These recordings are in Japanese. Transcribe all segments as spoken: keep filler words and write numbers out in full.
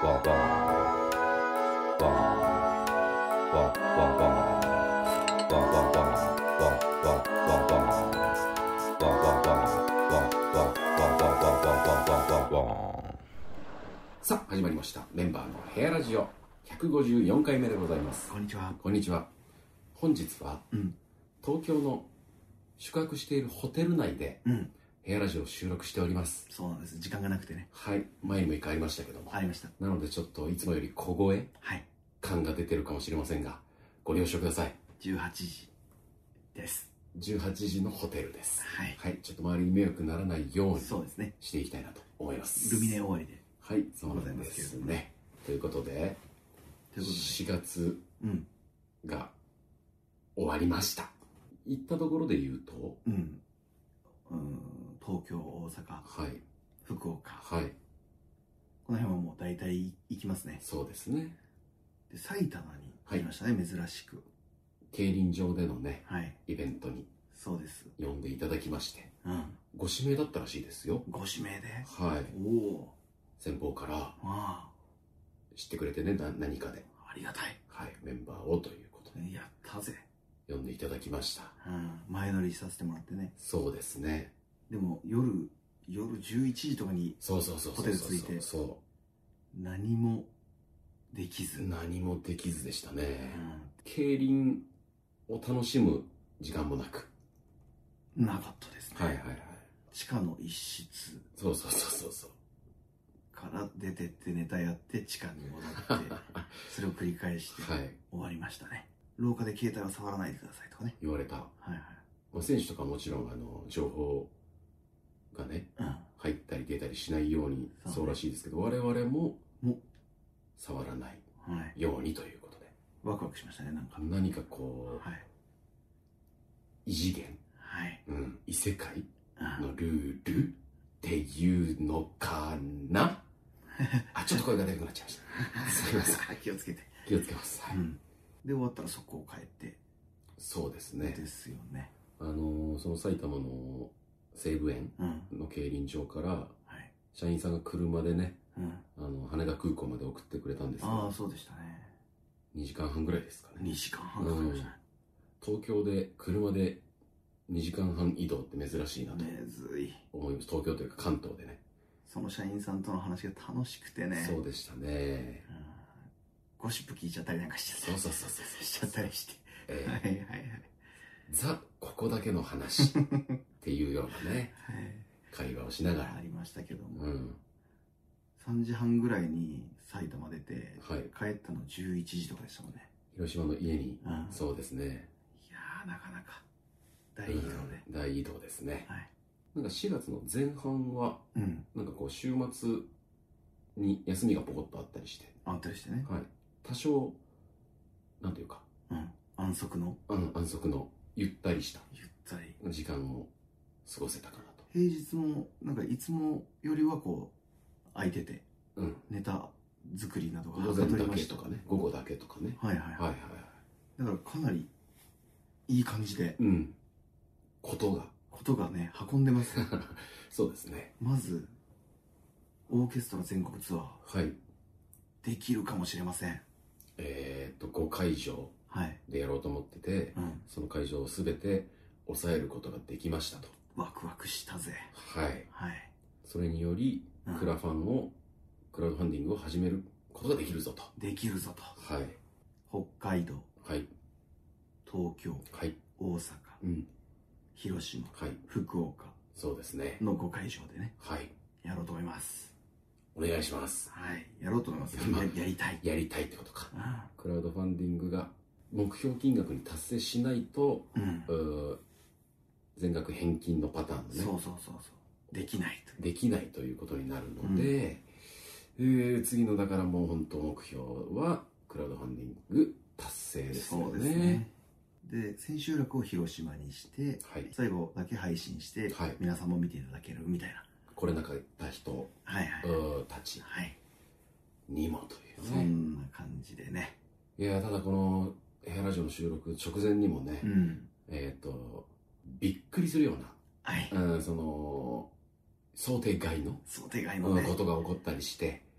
さあ始まりました。メンバーのヘアラジオひゃくごじゅうよんかいめでございます。 こんにちは。 こんにちは。本日は、 うん、 東京の宿泊しているホテル内で、 うん、 ヘアラジオを収録しております。 そうなんです。時間がなくてね。 はい、前にも一回ありましたけども、 ありました。 なのでちょっといつもより小声はい感が出てるかもしれませんが、ご了承ください。 じゅうはちじです。 じゅうはちじのホテルです。 はい、 はい、ちょっと周りに迷惑にならないようにそうですね、 していきたいなと思います。 ルミネ終わりで。 はい、そうなんですね。ということで、 ということでしがつうんが終わりました。行ったところで言うと、 うん、うん、東京、大阪、 はい、 福岡、 はい、 この辺はもう大体行きますね。 そうですね。 で、埼玉に行きましたね、はい、珍しく。 競輪場でのね、 はい、 イベントにそうです。 呼んでいただきまして、 うん、 ご指名だったらしいですよ。 ご指名で。 はい。 おお。 先方からああ、 知ってくれてね、な何かで。 ありがたい。 はい、メンバーをということで。 やったぜ。 呼んでいただきました。 うん、前乗りさせてもらってね。 そうですね。 でも夜夜じゅういちじとかにそうそうそうそうホテル着いて、 そう何もできず。 何もできずでしたね。 うん、 競輪を楽しむ時間もなく。 なかったですね。 はいはいはい。 地下の一室。 そうそうそうそうそう。 から出てってネタやって地下に戻ってそれを繰り返して終わりましたね。廊下で携帯は触らないでくださいとかね言われた。はいはい。 まあ、選手とかもちろんあの情報がね、 うん、 入ったり出たりしないようにそうらしいですけど、我々もも触らないはいようにということで、 ワクワクしましたね。なんか何かこう、 はい異次元、 はいうん、異世界うんのルールっていうのかなあ、ちょっと声が出なくなっちゃいましたすいません気をつけて。 気をつけます。はい、 うん、で終わったらそこを帰ってそうですね。 ですよね。 あのーその埼玉の西武園うんの競輪場からはい社員さんが車でね、 うんあの羽田空港まで送ってくれたんですけど、 ああそうでしたね。 にじかんはんぐらいですかね。 にじかんはんかかりましたね。 東京で車でにじかんはん移動って珍しいなとめずい。 思います。東京というか関東でね。 その社員さんとの話が楽しくてね。 そうでしたね。 うん、ゴシップ聞いちゃったりなんかしちゃったりそうそうそうそうしちゃったりして、 えーはいはいはいザここだけの話っていうようなね会話をしながらありましたけども、 うん、 さんじはんぐらいに埼玉出て、 はい、 帰ったのじゅういちじとかでしたもんね。 広島の家に、 うん、 そうですね。 いやーなかなか大移動で、 うん、大移動ですね。 はい、 なんかしがつの前半は、 うん、 なんかこう週末に休みがポコッとあったりして、 あったりしてね、 はい、多少なんていうか、 うん、安息の、 うん、安息のゆったりしたゆったり時間を過ごせたかなと。 平日もなんかいつもよりはこう空いてて、 うん、 ネタ作りなどが午前だけとかね、午後だけとかね、 はいはいはい、 はいはいはい、 だからかなりいい感じで、 うん、ことがことがね運んでますそうですね。 まずオーケストラ全国ツアー、 はい、 できるかもしれません。 えっとごかいじょうでやろうと思ってて、 はい、うん、 その会場を全て抑えることができましたと。 ワクワクしたぜ。 はいはい、 それによりクラファンを、うん、クラウドファンディングを始めることができるぞと。 できるぞと。 はい、 北海道、 はい、 東京、 はい、 大阪、 うん、 広島、 はい、 福岡、 そうですねのごかいじょうでね、 はい、 やろうと思います。 お願いします。 はい、やろうと思います。や, やりたいやりたいってことか、 うん、 クラウドファンディングが目標金額に達成しないと、 うん、 う全額返金のパターンのね、 そうそうそうそうできないとできないということになるので、うん、えー、次のだからもう本当目標はクラウドファンディング達成ですよね。 そうですね。で千秋楽を広島にして、 はい、 最後だけ配信して、はい、皆さんも見ていただけるみたいな、 来れなかった人、はいはい、たちにもというね、 そんな感じでね。 いやただこのヘアラジオの収録直前にもね、うん、えっ、ー、とびっくりするような、はい、うん、その想定外の想定外の、ね、 ことが起こったりして、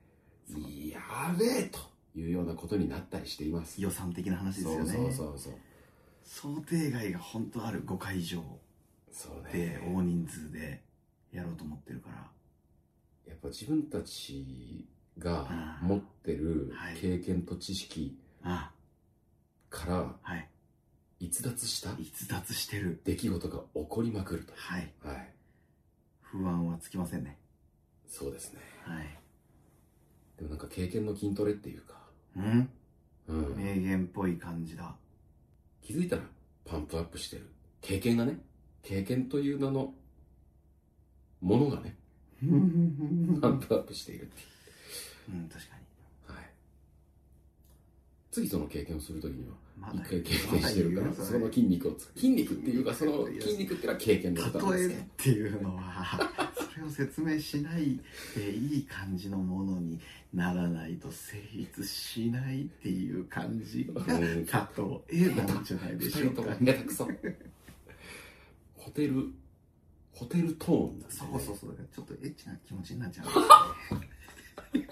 やべえというようなことになったりしています。 予算的な話ですよね。 そうそうそうそう。 想定外が本当あるごかいじょうそうでね。 大人数でやろうと思ってるから、 やっぱ自分たちがうん持ってるはい経験と知識あからはい逸脱した逸脱してる。 出来事が起こりまくると。 はいはい。 不安はつきませんね。 そうですね。 はい。 でもなんか経験の筋トレっていうか、 うんうん、 名言っぽい感じだ。 気づいたらパンプアップしてる。経験がね、経験という名のものがね、パンプアップしているっていう。 うん、確かに。 はい。次その経験をするときには、 まだ一回経験してるから、 まだ言うその筋肉をつ筋肉っていうか、その筋肉っていうのは経験のことなんですけど。 例えっていうのはそれを説明しないでいい感じのものにならないと成立しないっていう感じが例えなんじゃないでしょうか。 二人とも下手くそ。ホテルホテルトーンなんですそね。 うそうそう、ちょっとエッチな気持ちになっちゃう。 言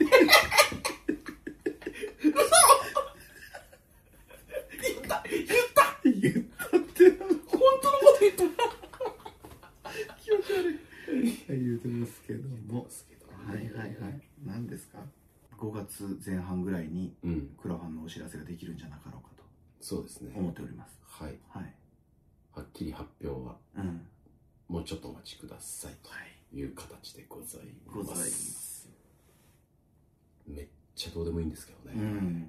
った言った言ったって本当のこと言った気持ち悪い言うてますけども、 ですけど、 はいはいはい、何ですか、ごがつぜん半ぐらいにうんクラファンのお知らせができるんじゃなかろうかとそうですね。 思っております。 はい。 はい。 はっきり発表はうん。 もうちょっとお待ちくださいという形でございます。 ございます。 めっちゃどうでもいいんですけどね。 うん。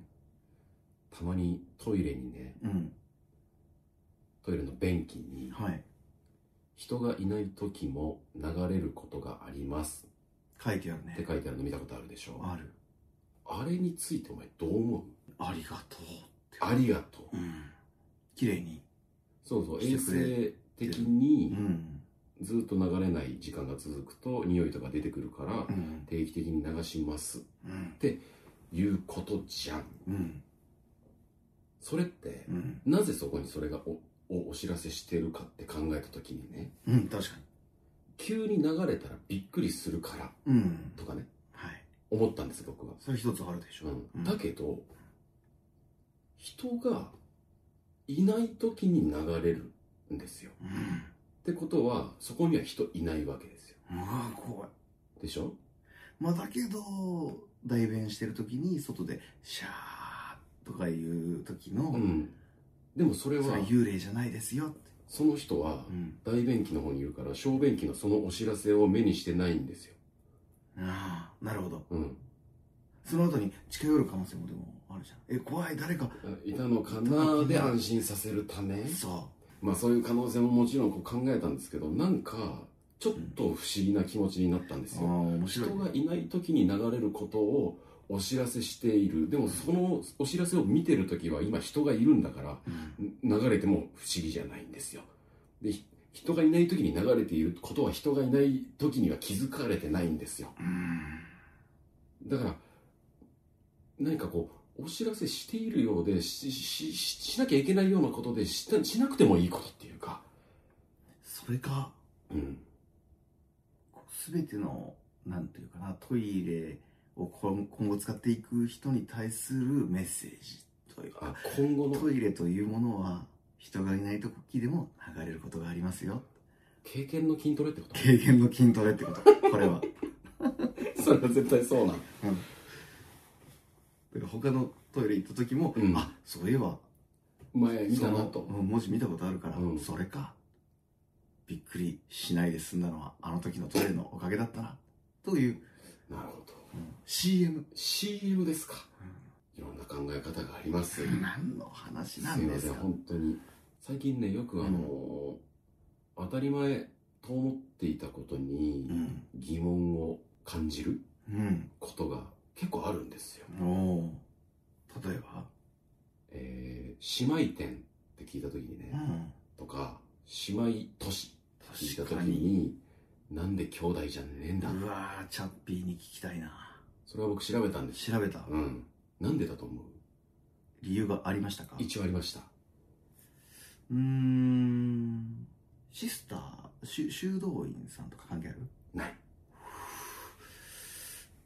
たまにトイレにね、 うん。 トイレの便器にはい。 人がいない時も流れることがあります書いてあるね。 って書いてあるの見たことあるでしょ。 ある。 あれについてお前どう思う？ ありがとうって。 ありがとう。 うん。綺麗に。 そうそう、衛してくれ生的にうん。 ずっと流れない時間が続くと匂いとか出てくるからうん。 定期的に流しますうん。 っていうことじゃん。 うん。 それってうん。 なぜそこにそれがおおお知らせしてるかって考えた時にね、 うん。確か急に流れたらびっくりするからに。うん。 とかねはい。 思ったんです僕は。 それ一つあるでしょ。 うん、だけど人がいない時に流れるんですよ。 うん。 ってことはそこには人いないわけですよ。 うわ怖い。 でしょ。 まあだけど代弁してる時に外でシャーとかいう時の、 うん、でもそれはそれ幽霊じゃないですよって。 その人はうん。 大便器の方にいるから小便器のそのお知らせを目にしてないんですよ。 ああ、なるほど。 うん、 その後に近寄る可能性もでもあるじゃん。え、怖い、誰かいたのかなで安心させるため、 そまあそういう可能性ももちろんこう考えたんですけど、なんかちょっと不思議な気持ちになったんですう。ああ、 よ。 面白い。 人がいない時に流れることをお知らせしている。でもそのお知らせを見てる時は今人がいるんだからうん流れても不思議じゃないんですよ。で人がいない時に流れていることは人がいない時には気づかれてないんですよ。 うん。 だから何かこうお知らせしているようで し, し, しなきゃいけないようなことで し, しなくてもいいことっていうか、 それか、 うん、 すべてのなんていうかな、トイレを今後使っていく人に対するメッセージというか、 あ今後のトイレというものは人がいない時でも流れることがありますよ。 経験の筋トレってこと経験の筋トレってこと。これは。 それは絶対そうなの。 うん。だから他のトイレ行った時も、 うんあ、そういえば前見たなと。 そのうん文字見たことあるから、 うんそれか。びっくりしないで済んだのはあの時のトイレのおかげだったなという、 なるほど。 うん、シーエム。 シーエム ですか。いろんな考え方があります。 何の話なんですか。 すいません、本当に。最近ね、よくあの、うん、当たり前と思っていたことに疑問を感じることが結構あるんですよ。 うん、お例えば、 えー、姉妹店って聞いた時にね、うん、とか姉妹都市って聞いた時になんで兄弟じゃねえんだ。 うわー、チャッピーに聞きたいな。 それは僕調べたんです。 調べた。 うん。なんでだと思う？ 理由がありましたか？ 一応ありました。 うーん、シスター、修道院さんとか関係ある？ ない。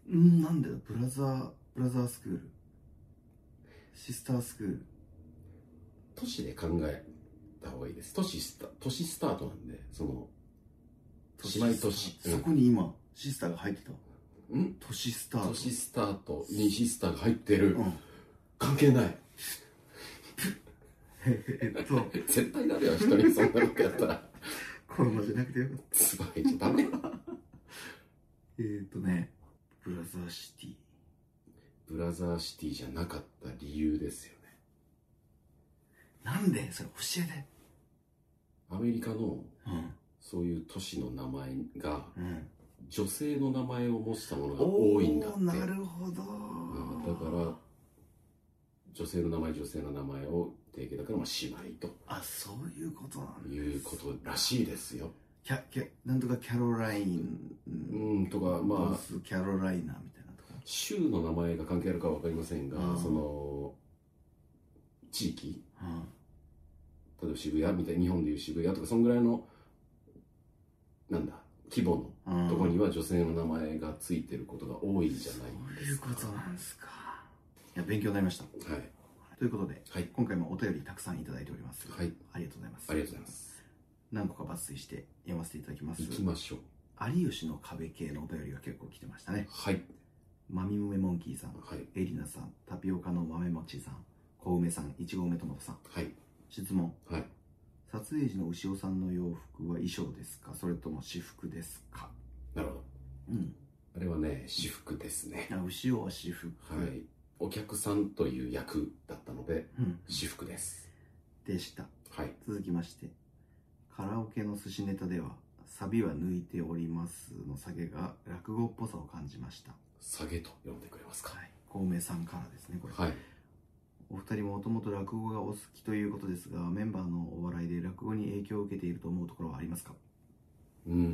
うん、なんでだ、ブラザーブラザースクール、シスタースクール。 都市で考えた方がいいです。都市スタ都市スタートなんで、その姉妹都市、 そこに今シスターが入ってた。 うん、 都市スタート、 都市スタートにシスターが入ってる、 うん、 関係ないえっと絶対ダメよ、一人そんなことやったらこのままじゃなくてよかった。 つばいちゃダメえっとね、ブラザーシティ。 ブラザーシティじゃなかった理由ですよね。 なんでそれ教えて。 アメリカの、 うん、 そういう都市の名前が、 うん、 女性の名前を模したものが多いんだって。 なるほど、 うん、だから女性の名前女性の名前を定型だから、まあ姉妹と、 あ、そういうことなんですいうことらしいですよ。 キャキャなんとかキャロライン、 うん、とか、まあキャロライナみたいなとか、 州の名前が関係あるかは分かりませんが、 うん、 その地域、 うん、 例えば渋谷みたいな、日本でいう渋谷とかそんぐらいのなんだ規模のところには女性の名前がついてることが多いんじゃないですか。 そういうことなんですか。いや、勉強になりました。 はい。 ということで、 はい、 今回もお便りたくさんいただいております。 はい。 ありがとうございます。 ありがとうございます。 何個か抜粋して読ませていただきます。 行きましょう。 有吉の壁系のお便りが結構来てましたね。 はい。 まみむめモンキーさん、 はい、 エリナさん、タピオカの豆もちさん、小梅さん、いちご梅トマトさん。 はい。 質問。 はい。 撮影時の牛尾さんの洋服は衣装ですか、それとも私服ですか。 なるほど。うん。あれはね、私服ですね。 あ、牛尾は私服。 はい。お客さんという役だったので、うん、私服です。 でした。 はい。 続きまして、カラオケの寿司ネタでは、サビは抜いておりますの下げが落語っぽさを感じました。 下げと呼んでくれますか。 はい。小梅さんからですね、これ。 はい。 お二人もともと落語がお好きということですが、メンバーのお笑いで落語に影響を受けていると思うところはありますか。 うんうんうんうん。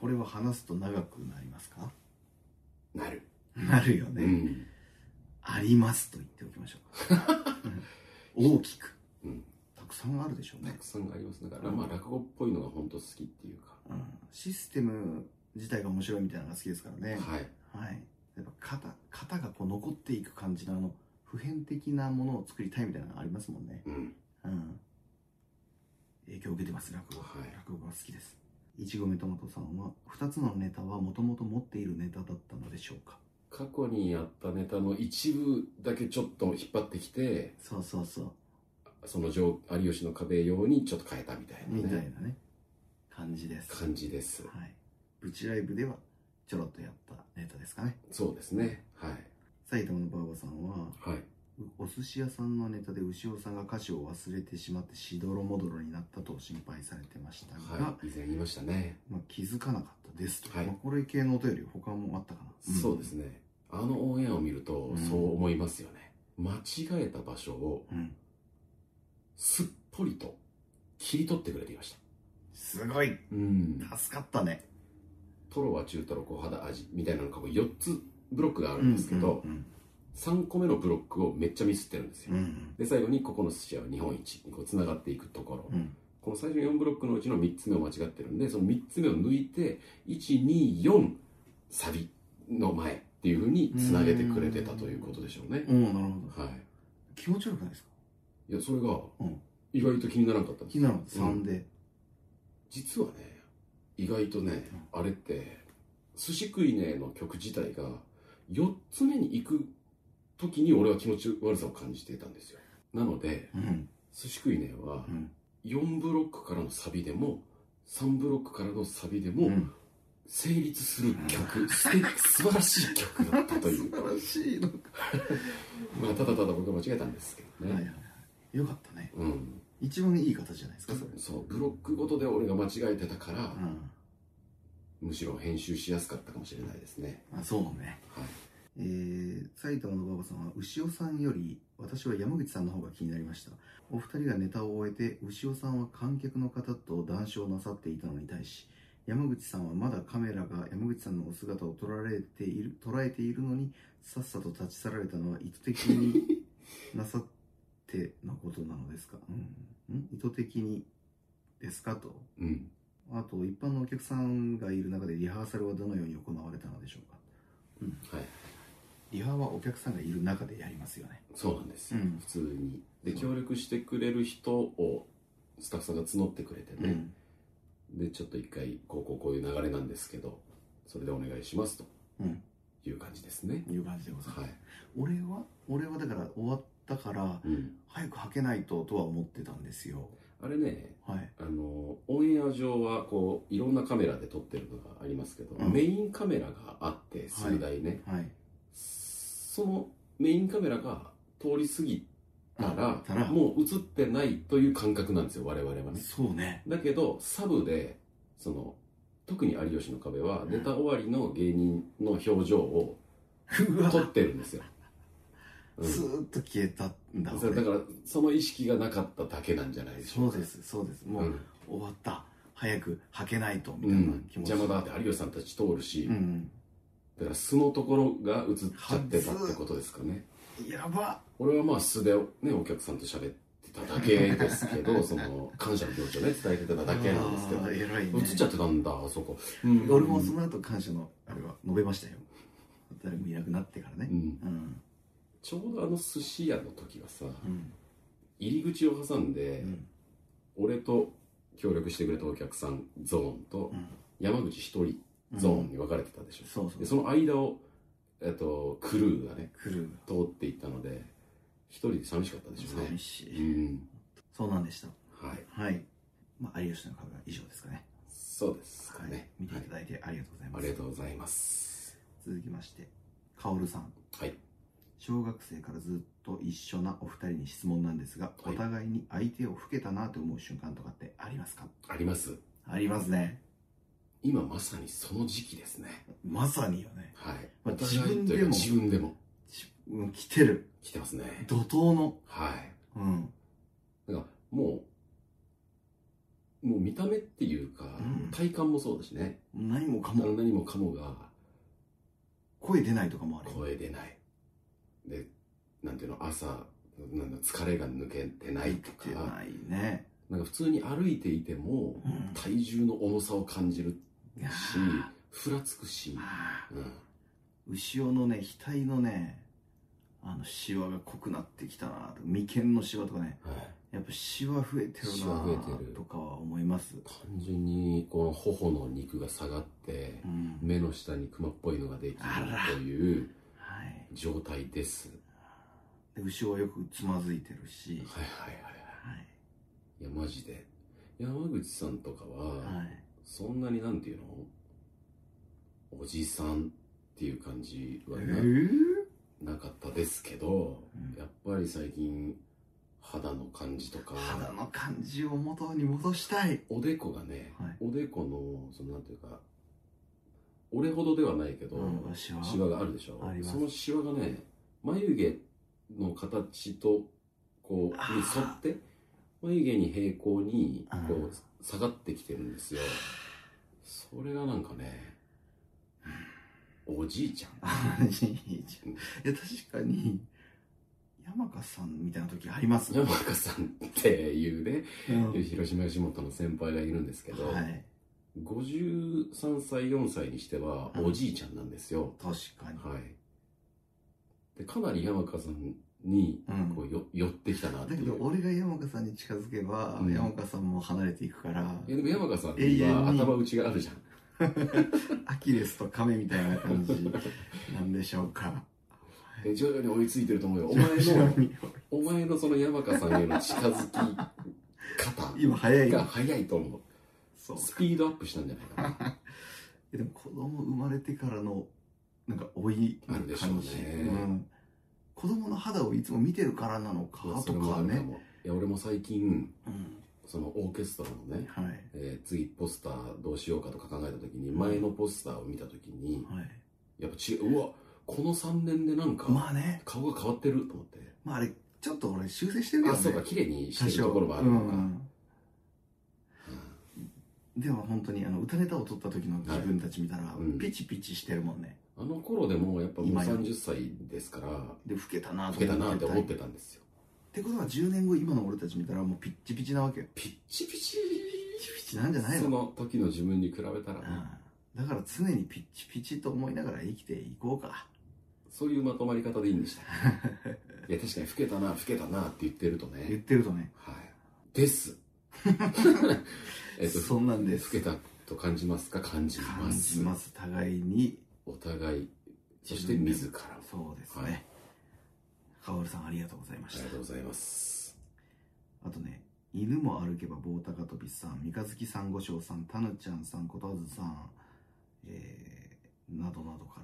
これは話すと長くなりますか。 なる。 なるよね。うん、ありますと言っておきましょう。大きく。うん。たくさんあるでしょうね。 たくさんあります。だから、まあ落語っぽいのが本当好きっていうか。 うん。システム自体が面白いみたいなのが好きですからね。 はい。 はい。やっぱ型、型がこう残っていく感じのあの、普遍的なものを作りたいみたいなのがありますもんね。うん。うん。影響を受けてます、落語。はい。落語が好きです。いちごめトマトさんは、ふたつのネタはもともと持っているネタだったのでしょうか。 過去にやったネタの一部だけちょっと引っ張ってきて、 そうそうそう。 その有吉の壁用にちょっと変えたみたいなね。 みたいなね。感じです。 感じです。 はい。ブチライブではちょろっとやったネタですかね。 そうですね。はい。 埼玉のばあばさんは、 はい、 お寿司屋さんのネタで牛尾さんが歌詞を忘れてしまってしどろもどろになったと心配されてましたが、 はい、以前言いましたね。 まあ、気づかなかったですと。 はい、 まあ、これ系のお便り他もあったかな。 うん、そうですね。あのオンエアを見るとそう思いますよね。うん、間違えた場所をすっぽりと切り取ってくれていました。 すごい、うん、助かったね。 トロは中トロ小肌味みたいなのがよっつブロックがあるんですけど、うんうんうん、さんこめのブロックをめっちゃミスってるんですよ。うんうん、で最後にここの寿司屋は日本一にこうつながっていくところ、うん、この最初のよんブロックのうちのみっつめを間違ってるんで、そのみっつめを抜いていちによんサビの前っていうふうにつなげてくれてたということでしょうね。 うん、なるほど。はい、気持ち悪くないですか。 いやそれが意外と気にならなかったんです。 気にならなかった。さんで、うん、 実はね意外とね、うん、あれって寿司食いねの曲自体がよっつめに行く時に俺は気持ち悪さを感じていたんですよ。なので、うん、寿司食いねはよんブロックからのサビでもさんブロックからのサビでも成立する曲、うん、素晴らしい曲だったという。 素晴らしいのかまあただただ僕は間違えたんですけどね。はいはいはい、 よかったね。うん、一番いい形じゃないですかそれ。 そう、ブロックごとで俺が間違えてたから、うん、むしろ編集しやすかったかもしれないですね。 あ、そうね。はい。えー、埼玉のばばさんは牛尾さんより私は山口さんの方が気になりました。お二人がネタを終えて牛尾さんは観客の方と談笑なさっていたのに対し、山口さんはまだカメラが山口さんのお姿を捉えている捉えているのにさっさと立ち去られたのは意図的になさってのことなのですか、うん、ん意図的にですかと、うん、あと一般のお客さんがいる中でリハーサルはどのように行われたのでしょうか。 うんはい、 リハはお客さんがいる中でやりますよね。 そうなんですよ、 うん、 普通にでそう協力してくれる人をスタッフさんが募ってくれてね、うん、でちょっと一回こうこうこういう流れなんですけどそれでお願いしますという感じですね、 いう感じでございます、はい、俺は俺はだから終わったから、うん、早く履けないととは思ってたんですよ。 あれね、 はい、 あのオンエア上はこういろんなカメラで撮ってるのがありますけど、うん、メインカメラがあって数台ね、はいはい、そのメインカメラが通り過ぎたら、たらもう映ってないという感覚なんですよ我々はね。 そうね。 だけどサブでその特に有吉の壁はネタ終わりの芸人の表情を撮ってるんですよ。 ずーっと消えたんだ、 うん、だからその意識がなかっただけなんじゃないでしょうか。 そうですそうです。もう、うん、終わった、早く履けないとみたいな気持ち、 うん、邪魔だって有吉さんたち通るし、うん、だから素のところが映っちゃってたってことですかね。 やば。 俺はまあ素で、ね、お客さんと喋ってただけですけどその感謝の気持ちをね伝えてただけなんですけど、 偉いね、 映っちゃってたんだあそこ、 うん、俺もその後感謝のあれは述べましたよ、誰もいなくなってからね、うんうん、 ちょうどあの寿司屋の時はさ、うん、入り口を挟んで、うん、俺と協力してくれたお客さんゾーンと、うん、山口一人ゾーンに分かれてたでしょ、うん、そうそうでその間を、えっと、クルーがねクルー通っていったので一人で寂しかったでしょうね。 寂しい、うん、そうなんでした。 はい、 はい、まあ、有吉の壁は以上ですかね。 そうですかね、はい、 見ていただいてありがとうございます、 はい、ありがとうございます。 続きましてカオルさん、 はい、 小学生からずっと一緒なお二人に質問なんですが、はい、お互いに相手を老けたなと思う瞬間とかってありますか？ あります。 ありますね。 今まさにその時期ですね。 まさによね。 はい、 まあ、自分でも自分でも来てる来てますね。 怒涛の、 はい、 うん、 だからもうもう見た目っていうか、うん、体感もそうだしね。 何もかも何もかもが声出ないとかもある。 声出ないで、なんていうの、朝なんだ疲れが抜けてないとか、 ないね、 なんか普通に歩いていても、うん、体重の重さを感じるしふらつくし、 うん、後ろのね額のねあのシワが濃くなってきたなと、眉間のシワとかね、はい、やっぱシワ増えてるなとかは思います。 単純にこの頬の肉が下がって、うん、目の下にクマっぽいのができるという状態です。 で後ろはよくつまずいてるし、 はいはいはいはい、いやマジで山口さんとかは、はい、そんなになんていうのおじさんっていう感じはな、えー、なかったですけど、うん、やっぱり最近肌の感じとか肌の感じを元に戻したい。 おでこがね、はい、おでこのそのなんていうか俺ほどではないけど、うん、シワ、シワがあるでしょ。そのシワがね眉毛の形とこうに沿って眉毛に平行にこう下がってきてるんですよ。それがなんかねおじいちゃんおじいちゃん、いや確かに山川さんみたいな時ありますね。 山川さんっていうね、うん、広島吉本の先輩がいるんですけど、はい、ごじゅうさんさいよんさいにしてはおじいちゃんなんですよ、 うん、確かに、 はい、でかなり山川さんにこうよ、うん、寄ってきたなっていう。 だけど俺が山川さんに近づけば、うん、山川さんも離れていくから。 いやでも山川さんは頭打ちがあるじゃんアキレスとカメみたいな感じなんでしょうか。 徐々に追いついてると思うよ。お前のお前のその山川さんへの近づき方今早いが早いと思う。そうスピードアップしたんじゃないかなでも子供生まれてからのなんか老いの感じ、あるでしょうね、うん、子供の肌をいつも見てるからなのかとかね。 いや俺も最近、うん、そのオーケストラのね、はい、えー、次ポスターどうしようかとか考えた時に、前のポスターを見た時に、はい、やっぱ違う、うわこのさんねんでなんか顔が変わってると思って、 まああれちょっと俺修正してるけどね。 あそうか綺麗にしてるところもあるのか、うんうん、でも本当にあの歌ネタを撮った時の自分たち見たら、はい、うん、ピチピチしてるもんね。 あの頃でもやっぱもうさんじゅっさいですからで老けたな老けたなって思ってたんですよ。 ってことはじゅうねんご今の俺たち見たらもうピッチピチなわけよ。 ピッチピチピッチピチなんじゃないの。 その時の自分に比べたら、ね、 だだから常にピッチピチと思いながら生きていこうか。 そういうまとまり方でいいんでしたいや確かに老けたな老けたなって言ってるとね、 言ってるとね、 はいですえっとそんなんです。 老けたと感じますか？感じま感す。 じます。互いに。 お互い、そして自ら。 そうですね、 はい、 カオルさんありがとうございました。 ありがとうございます。 あとね、犬も歩けば棒高跳びさん、三日月さんごしょうさん、たぬちゃんさん、ことわずさん、えー、などなどから、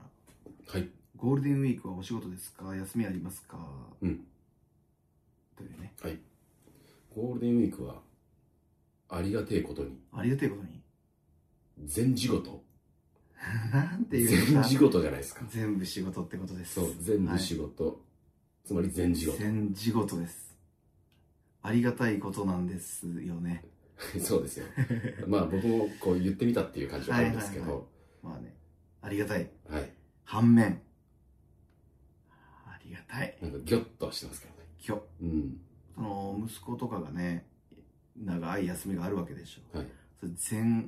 はい、 ゴールデンウィークはお仕事ですか？休みありますか？ うん、 というね。 はい。ゴールデンウィークはありがてえことに、 ありがてえことに全仕事なんていう全仕事じゃないですか。 全部仕事ってことです。 そう、全部仕事、はい、つまり全仕事。 全仕事です。ありがたいことなんですよね。 そうですよ。まあ僕もこう言ってみたっていう感じはあるんですけど、はいはいはい、 まあね、ありがたい。 はい。 反面、ありがたい。 なんかギョッとはしてますけどね。 ギョッ。うん。その息子とかがね、長い休みがあるわけでしょ。はい。それ全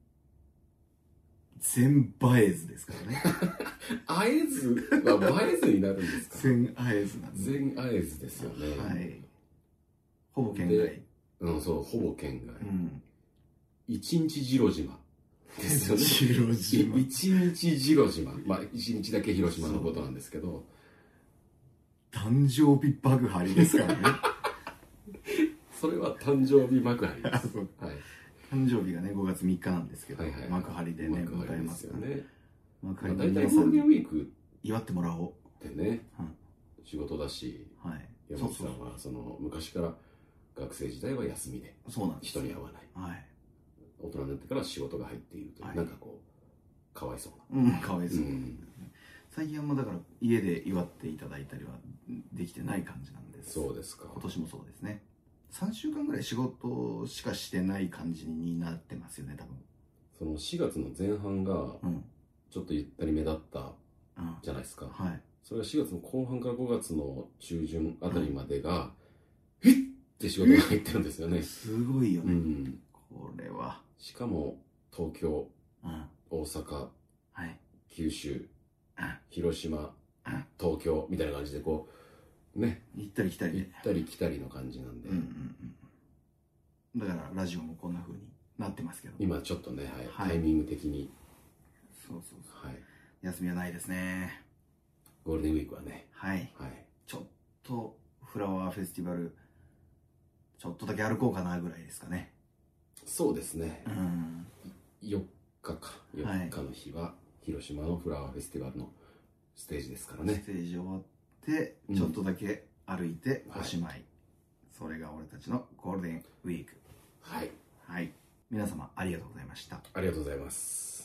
全映えずですからね。 あえずは映えずになるんですか？ 全あえずなんです。 全あえずですよね。 はい。ほぼ県外。 うん、そう、ほぼ県外。 うん。 一日次郎島ですよね。 次郎島。 一日次郎島。まあ、一日だけ広島のことなんですけど。 誕生日爆張りですからね。 それは誕生日幕張です。はい。 誕生日がねごがつみっかなんですけど、はいはいはい、幕張でね迎えますよね。 幕張で大体ゴールデンウィーク祝ってもらおうってね、うん、仕事だし、はい、山本さんはその昔から学生時代は休みで人に会わない、はい、大人になってから仕事が入っているという、はい、なんかこうかわいそうな、 うん、かわいそう、うん、最近はもうだから家で祝っていただいたりはできてない感じなんです。 そうですか。 今年もそうですね。さんしゅうかんぐらい仕事しかしてない感じになってますよね、多分。 そのしがつの前半がちょっとゆったり目立ったじゃないですか、うんうん、はい、それがしがつの後半からごがつの中旬あたりまでが、うん、えっって仕事が入ってるんですよね。 すごいよね、うん、これは。 しかも東京、うん、大阪、はい、九州、うん、広島、うん、東京みたいな感じでこうね、 行ったり来たり、 行ったり来たりの感じなんで、うんうんうん、だからラジオもこんな風になってますけど、 今ちょっとね、はい、タイミング的にそうそうそう、はい、休みはないですね。 ゴールデンウィークはね、 はい、はい、ちょっとフラワーフェスティバルちょっとだけ歩こうかなぐらいですかね。 そうですね、 うん、 よっかかよっかの日は広島のフラワーフェスティバルのステージですからね。 ステージ終わってちょっとだけ歩いておしまい、うん、はい、それが俺たちのゴールデンウィーク。 はい、 はい、皆様ありがとうございました。 ありがとうございます。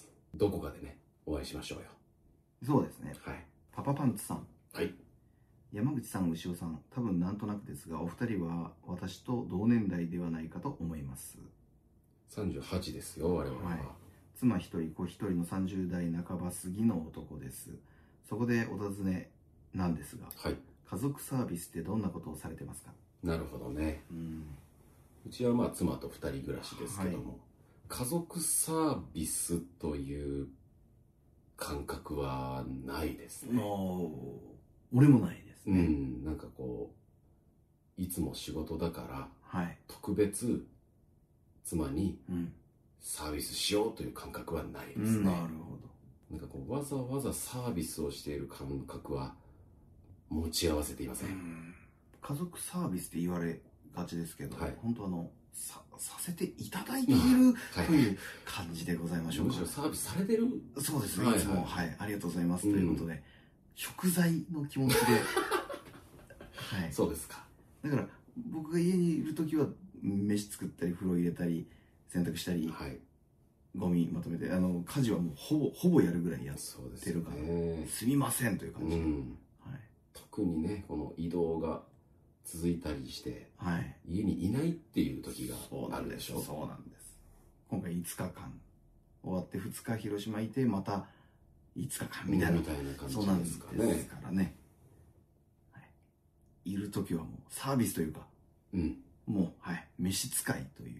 どこかでねお会いしましょうよ。 そうですね、 はい、 パパパンツさん、 はい、 山口さん、牛尾さん、多分なんとなくですがお二人は私と同年代ではないかと思います。 さんじゅうはちですよ我々は、はい、 妻一人子一人のさんじゅうだいなかば過ぎの男です。そこでお尋ねなんですが、はい、家族サービスってどんなことをされてますか？ なるほどね、うん、うちはまあ妻とふたり暮らしですけども、はい、家族サービスという感覚はないですね。 俺もないですね、 うん、なんかこういつも仕事だから、はい、特別妻にサービスしようという感覚はないですね、うん、なるほど。なんかこうわざわざサービスをしている感覚は持ち合わせていません。うん、 家族サービスって言われがちですけど、はい、本当あの さ, させていただいているという感じでございましょうか。 むしろサービスされてる。 そうですね、いつも、はい、ありがとうございます、うん、ということで食材の気持ちではい、そうですか。 だから僕が家にいる時は飯作ったり風呂入れたり洗濯したり、はい、ゴミまとめて、あの家事はもうほぼほぼやるぐらいやってるから、ね、すみませんという感じ、うん、 はい、特にねこの移動が続いたりして、はい、家にいないっていう時があるでしょ。 そうなんです。今回いつかかん終わってふつか広島いてまたいつかかんみたいな、 みたいな感じですかね。 そうなんですからね、はい、いる時はもうサービスというか、うん、もう、はい、召使いという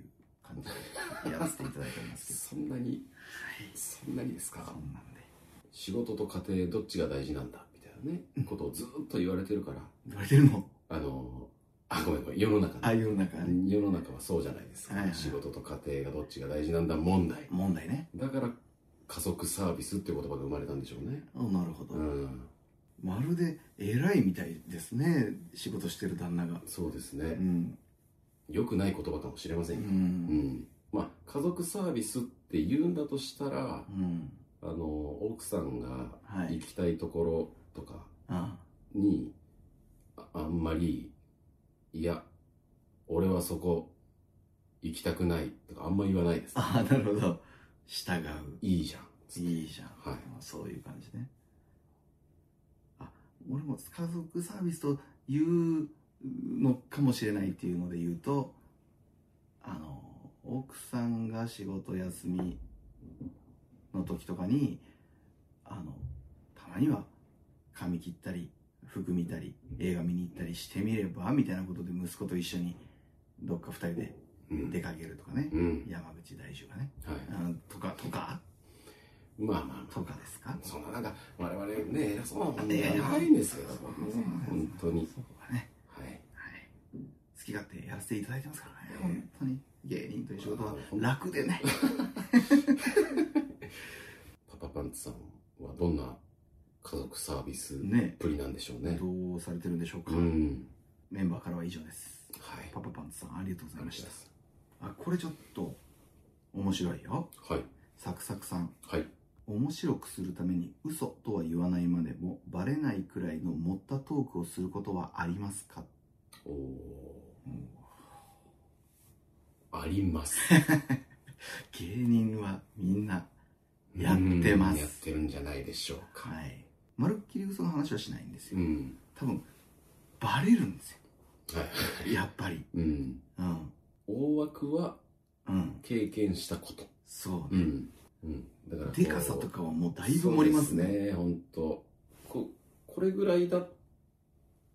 感じでやらせていただいておりますけどそんなに、 はい、 そんなにですか。 そんなんで仕事と家庭どっちが大事なんだみたいなね、うん、ことをずっと言われてるから。 言われてるの？ あのあごめんごめん世の中、ね、 あ世の中、ね、 世の中はそうじゃないですか、はいはい、仕事と家庭がどっちが大事なんだ問題問題ね。 だから家族サービスっていう言葉が生まれたんでしょうね。 あなるほど、 うん、 まるで偉いみたいですね、仕事してる旦那が。 そうですね、 うん、 よくない言葉かもしれませんよ、うんうん、まあ家族サービスって言うんだとしたら、うん、あの奥さんが行きたいところとかに、はい、あ, あんまりいや俺はそこ行きたくないとかあんま言わないです、ね、 あなるほど、従う、 いいじゃんいいじゃん、 はい、 そういう感じね。あ俺も家族サービスと言うのかもしれないっていうので言うと、あの奥さんが仕事休みの時とかにあのたまには髪切ったり服見たり映画見に行ったりしてみればみたいなことで息子と一緒にどっかふたりで出かけるとかね、うん、山口大樹がね、はい、とかとかまあまあとかですか。 そんななんか我々ね偉そうなもんじゃないんですよ、本当に。 そこはね、はい、はい、好き勝手やらせていただいてますからね、本当に芸人という仕事は楽でね。 パパパンツさんはどんな家族サービスっぷりなんでしょうね。 ね、どうされてるんでしょうか。うん、メンバーからは以上です。はい、パパパンツさんありがとうございました。あこれちょっと面白いよ。はい。サクサクさん。はい。面白くするために嘘とは言わないまでもバレないくらいの盛ったトークをすることはありますか？おお、 あります。 芸人はみんなやってます。 やってるんじゃないでしょうか。 はい。まるっきり嘘の話はしないんですよ。うん、多分バレるんですよ。はい。やっぱり。うん。 うん。大枠は経験したこと。 そう。うん。うん。だからでかさとかはもうだいぶ盛りますね。そうですね。 本当。ここれぐらいだった。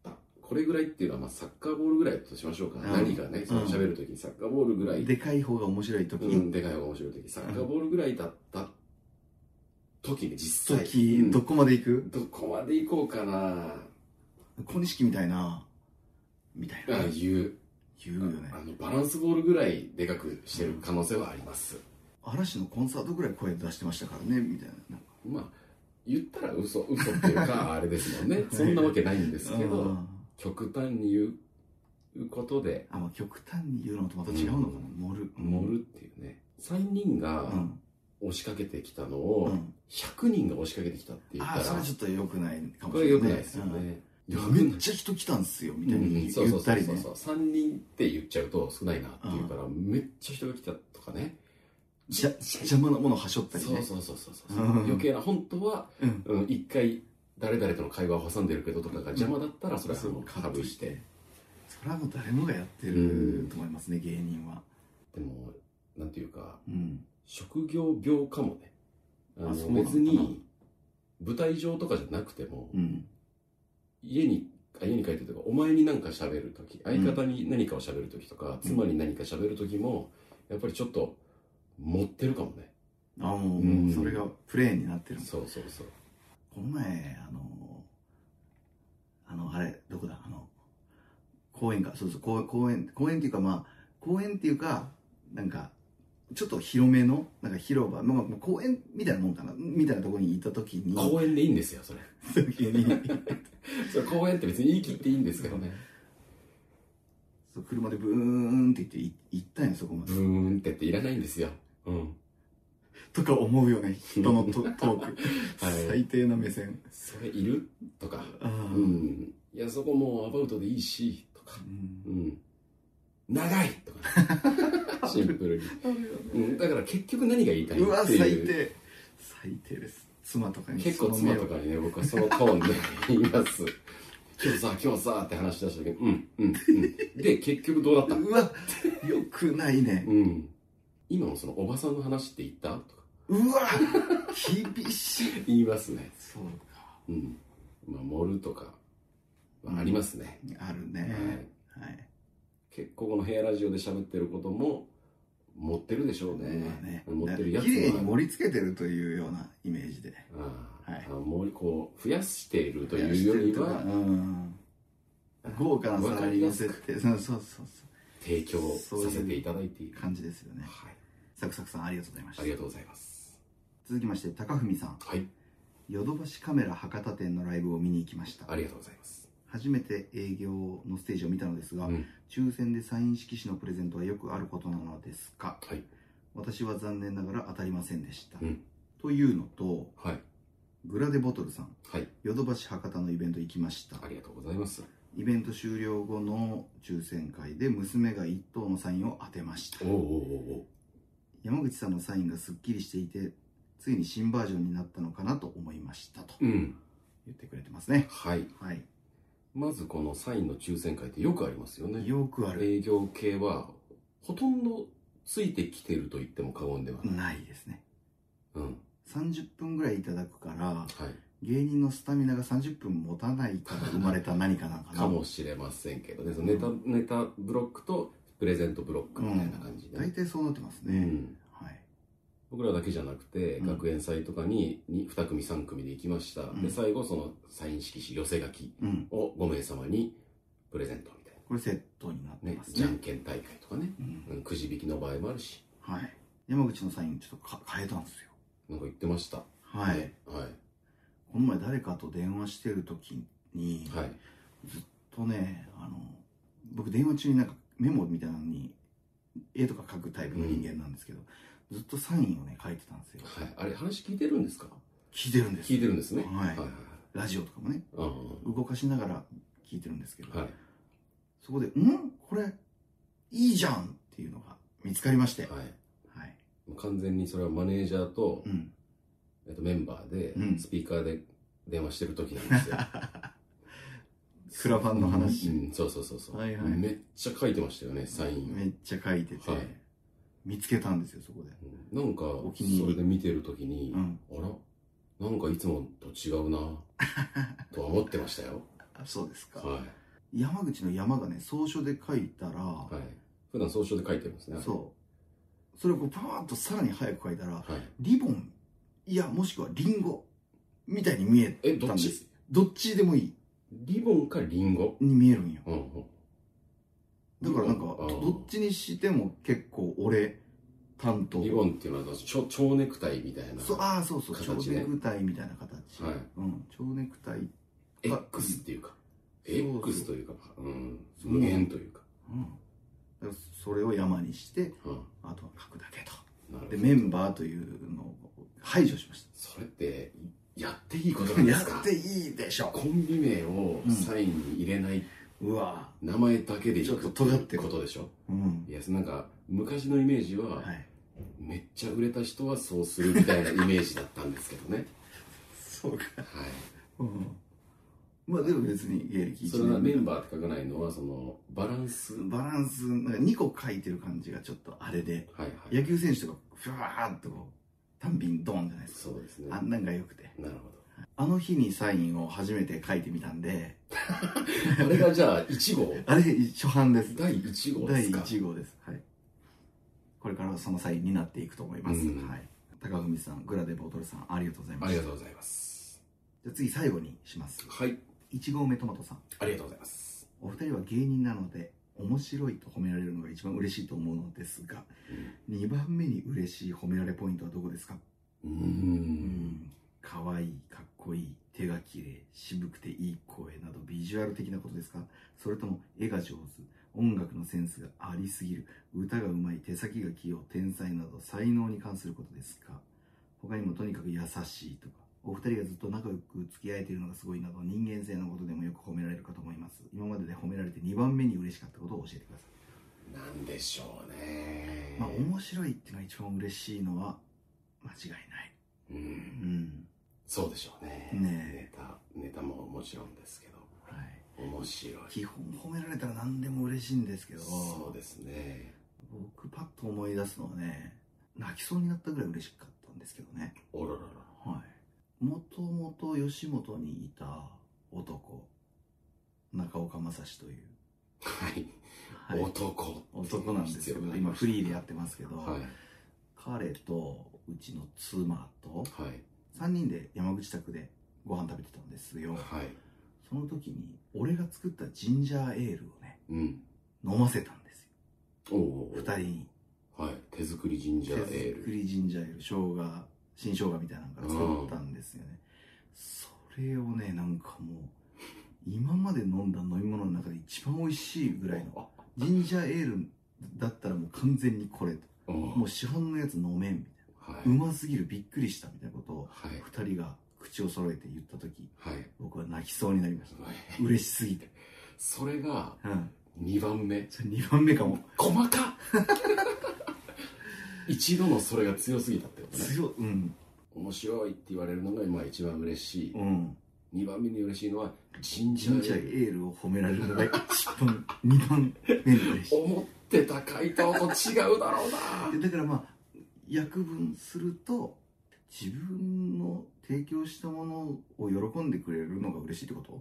これぐらいっていうのはまあサッカーボールぐらいとしましょうか。うん、何かね、その喋るときにサッカーボールぐらい。 でかい方が面白いとき。うん。でかい方が面白いとき。サッカーボールぐらいだった時に実際。 時、うん、どこまで行く？ どこまで行こうかな。 小錦みたいな。みたいな。 あ言う。 言うよね。 あのバランスボールぐらいでかくしてる可能性はあります。 嵐のコンサートぐらい声出してましたからねみたいな。 まあ言ったら嘘嘘っていうかあれですもんね。そんなわけないんですけど、極端に言うことで。 あ、まあ極端に言うのとまた違うのかな。盛る盛るっていうね。さんにんが押しかけてきたのをひゃくにんが押しかけてきたって言ったら、 あ、それはちょっと良くないかもしれない。これ良くないですよね。 めっちゃ人来たんですよみたいに言ったりね。 さんにんって言っちゃうと少ないなっていうから、めっちゃ人が来たとかね、 じゃ邪魔なものをはしょったりね。 そうそうそうそうそう、うん、余計な本当は一、うんうん、回誰々との会話を挟んでるけどとかが邪魔だったら、それはもう省して、 それはもう誰もがやってると思いますね、うん、芸人は。 でもなんていうか、うん、職業病かもね。あの別に舞台上とかじゃなくても、うん、家に家に帰ってとか、お前に何か喋るとき、相方に何かを喋るときとか、うん、妻に何か喋るときもやっぱりちょっと持ってるかもね。 ああ、もう、うん、それがプレーになってる。 そうそうそう。 この前あのあのあれどこだ、あの公園か、そうそう、公公園公園っていうか、まあ公園っていうかなんかちょっと広めのなんか広場、まあ、公園みたいなもんかなみたいなところに行った時に。 公園でいいんですよそれ。時にそれ公園って別に言い切っていいんですけどね。 そう車でブーンって言って行ったんや、そこまで。 ブーンってっていらないんですよ。うん。 とか思うよね、人のトーク、はい、最低な目線。 それいるとか、うん、いやそこもうアバウトでいいしとか、うん、うん、長いとか、シンプルに、うん、だから結局何が言いたいっていう。うわ最低最低です。妻とかに結構妻とかにね、僕はそのトーンで言います。今日さ今日さって話し出した時に、うんうんうんで結局どうだったの？ うわよくないね。うん。 今のそのおばさんの話って言ったとか。 うわ厳しい。 言いますね。 そうか。 うん。まあ盛るとかはありますね。 うん、あるね。はい。 はい、結構このヘアラジオで喋ってることも持ってるでしょうね。 まあね、 持ってるやつは綺麗に盛り付けてるというようなイメージで、 ああ、 はい、 あもうこう増やしているというよりは、 うん、豪華な皿に乗せて、そうそうそうそう、 提供させていただいている感じですよね。 はい、 サクサクさんありがとうございました。 ありがとうございます。 続きまして高文さん、 はい、 ヨドバシカメラ博多店のライブを見に行きました。 ありがとうございます。 初めて営業のステージを見たのですが、うん、抽選でサイン色紙のプレゼントはよくあることなのですか？はい、私は残念ながら当たりませんでした、うん、というのと、はい、グラデボトルさん、はい、ヨドバシ博多のイベント行きました。 ありがとうございます。 イベント終了後の抽選会で娘が一等のサインを当てました。おうおうおう、山口さんのサインがすっきりしていて、ついに新バージョンになったのかなと思いましたと、うん、言ってくれてますね。はい、はい、 まずこのサインの抽選会ってよくありますよね。 よくある。 営業系はほとんどついてきてると言っても過言ではない。 ないですね。 うん。 さんじゅっぷんぐらいいただくから、はい、芸人のスタミナがさんじゅっぷん持たないから生まれた何かなんかな。 かもしれませんけどね。そのネタ、うん、ネタブロックとプレゼントブロックみたいな感じで。 大体、うん、そうなってますね。うん僕らだけじゃなくて、うん、学園祭とかににに組さん組で行きました、うん、で最後そのサイン色紙寄せ書きをご名様にプレゼントみたいな、 これセットになってますね。 じゃんけん大会とかね、うん、くじ引きの場合もあるし、 はい、山口のサインちょっとか変えたんですよ。 なんか言ってました。 はい、ね、はい、この前誰かと電話してる時に、はい、ずっとね、あの僕電話中になんかメモみたいなのに絵とか描くタイプの人間なんですけど、うん、ずっとサインをね書いてたんですよ。 はい、あれ話聞いてるんですか？ 聞いてるんです。 聞いてるんですね。 はい。はいはい、ラジオとかもね、動かしながら聞いてるんですけど、はい、そこで「んこれいいじゃん!」っていうのが見つかりまして、はいはい、もう完全にそれはマネージャーと、うん、えっとメンバーで、うん、スピーカーで電話してる時なんですよ。 クラファンの話、 うんうん、そうそうそうそう、はいはい、めっちゃ書いてましたよね、サイン。 めっちゃ書いてて、はい、見つけたんですよ、そこで。 うん、なんかそれで見てる時に、うん、あらなんかいつもと違うなとは思ってましたよ。 あ、そうですか。 はい、 山口の山がね、草書で書いたら、はい、 普段草書で書いてるんですね。 そう、それをこうパーッとさらに早く書いたら、はい、リボン、いやもしくはリンゴみたいに見えたんです。どっちでもいい。 リボンかリンゴに見えるんよ、 うんうん、 だからなんかどっちにしても結構俺担当。 リボンっていうのは蝶蝶ネクタイみたいな。 そう、ああそうそう、蝶ネクタイみたいな形、はい、うん、蝶ネクタイ X っていうか X というか、うん、無限というか、うん、 だからそれを山にして、うん、あとは書くだけと。でメンバーというのを排除しました。 それってやっていいことなんですか？ やっていいでしょ。 コンビ名をサインに入れない、うん、うわ名前だけでいくってことでしょ。うん、いやなんか昔のイメージは、はい、めっちゃ売れた人はそうするみたいなイメージだったんですけどね。 そうか。 はい、 うん、まあでも別に芸歴いちねん。 それはメンバーって書かないのはそのバランスバランスなんかにこ書いてる感じがちょっとあれで、はいはい、野球選手とかふわーっとこう単品ドンじゃないですか。 そうですね。 あんなんが良くて。 なるほど。 あの日にサインを初めて書いてみたんであれがじゃあいち号あれ初版です。 だいいち号ですか？ だいいち号です。はい。これからそのサインになっていくと思います。はい。高文さん、グラデボートルさん、ありがとうございました。 ありがとうございます。 じゃあ次最後にします。 はい。 いち号目トマトさん、 ありがとうございます。 お二人は芸人なので面白いと褒められるのが一番嬉しいと思うのですが、うん、にばんめに嬉しい褒められポイントはどこですか？うーん、かわいい、かっこいい、手が綺麗、渋くていい声などビジュアル的なことですか？それとも絵が上手、音楽のセンスがありすぎる、歌がうまい、手先が器用、天才など才能に関することですか？他にもとにかく優しいとか、お二人がずっと仲良く付き合えているのがすごいなど、人間性のことでもよく褒められるかと思います。今までで褒められてにばんめに嬉しかったことを教えてください。 なんでしょうね。 まあ面白いっていうのが一番嬉しいのは間違いない。 うん、うん、そうでしょうね。ねネタネタももちろんですけど、はい、面白い。 基本褒められたら何でも嬉しいんですけど、 そうですね。 僕パッと思い出すのはね、泣きそうになったぐらい嬉しかったんですけどね。 おららら。 はい。もともと吉本にいた男、中岡正史という。 はい。 はい、 男男なんですけど、今フリーでやってますけど、はい、彼とうちの妻とさんにんで山口宅でご飯食べてたんですよ、はい、その時に俺が作ったジンジャーエールをね、うん、飲ませたんですよ、おふたりに、 はい、手作りジンジャーエール、 手作りジンジャーエール、生姜新生姜みたいなのから作ったんですよね。それをね、なんかもう今まで飲んだ飲み物の中で一番美味しいぐらいのジンジャーエールだったらもう完全にこれと、もう市販のやつ飲めんみたいな、はい、うますぎる、びっくりしたみたいなことをふたりが口を揃えて言った時、はい、僕は泣きそうになりました、はい、嬉しすぎて。 それがにばんめ、うん、 それにばんめかも。 細かっ一度のそれが強すぎたってことね。 強、うん、 面白いって言われるのがまあ一番嬉しい、うん、にばんめに嬉しいのはジンジャーエールを褒められるのが一番にばんめに嬉しい。 思ってた回答と違うだろうな。 だからまあ約分すると自分の提供したものを喜んでくれるのが嬉しいってこと？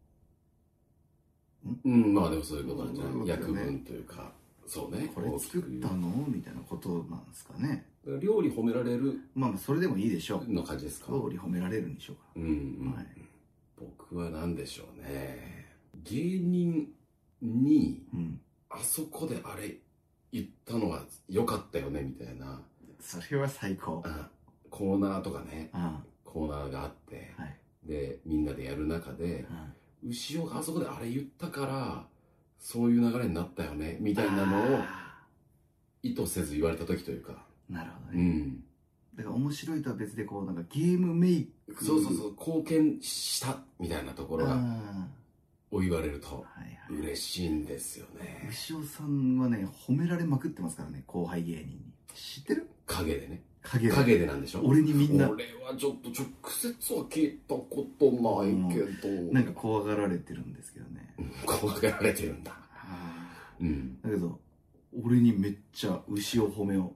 うん、まあでもそういうことなんじゃない、ね、約分というか、そうね、 これ作ったのみたいなことなんですかね。 料理褒められる、 まあそれでもいいでしょうの感じですか。 料理褒められるんでしょうか。うん、うん、はい、 僕は何でしょうね、芸人に、うん、あそこであれ言ったのは良かったよねみたいな、 それは最高。 あ、コーナーとかね、ああコーナーがあって、はい、でみんなでやる中で、ああ牛尾があそこであれ言ったからそういう流れになったよねみたいなのを意図せず言われた時というか。 なるほどね、うん、だから面白いとは別でこうなんかゲームメイク、 そうそうそう、貢献したみたいなところがを言われると嬉しいんですよね。 牛尾さんはね褒められまくってますからね、後輩芸人に。知ってる？ 影でね。 影で。 影でなんでしょ。 俺にみんな。 俺はちょっと直接は聞いたことないけど、 うん、なんか怖がられてるんですけどね、 うん、怖がられてるんだ、 うん、だけど俺にめっちゃ牛尾褒めを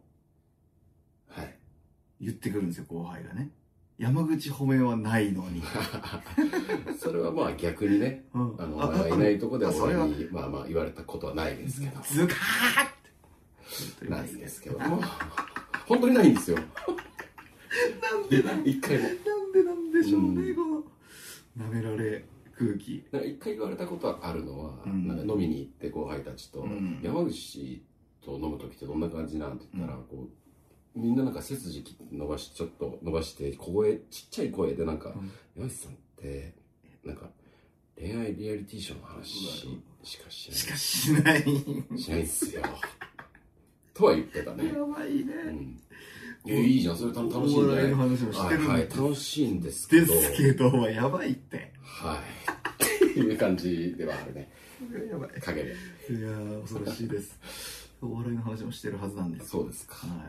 言ってくるんですよ、後輩がね。山口褒めはないのにそれはまあ逆にね、うん、あのお前がいないとこで俺にまあまあ言われたことはないですけど、 ズカーってないんですけども本当にないんですよなんでなん一回もなんでなんでしょうね、うん、この舐められ空気。 なんか一回言われたことはあるのは、うん、なんか飲みに行って後輩たちと、うん、山口と飲む時ってどんな感じなんて言ったら、うん、こうみんななんか背筋伸ばしちょっと伸ばして小声ちっちゃい声でなんか、うん、山口さんってなんか恋愛リアリティショーの話しかしないしかしないしないんすよとは言ってたね。 やばいね、うん、 いやいいじゃん、それ楽しいんで、 の話もしてるんで、 はいはい、楽しいんですけどですけどはやばいってはいっていう感じではあるね。 やばい影で、 いやー恐ろしいですお笑いの話もしてるはずなんです。 そうですか、 はい、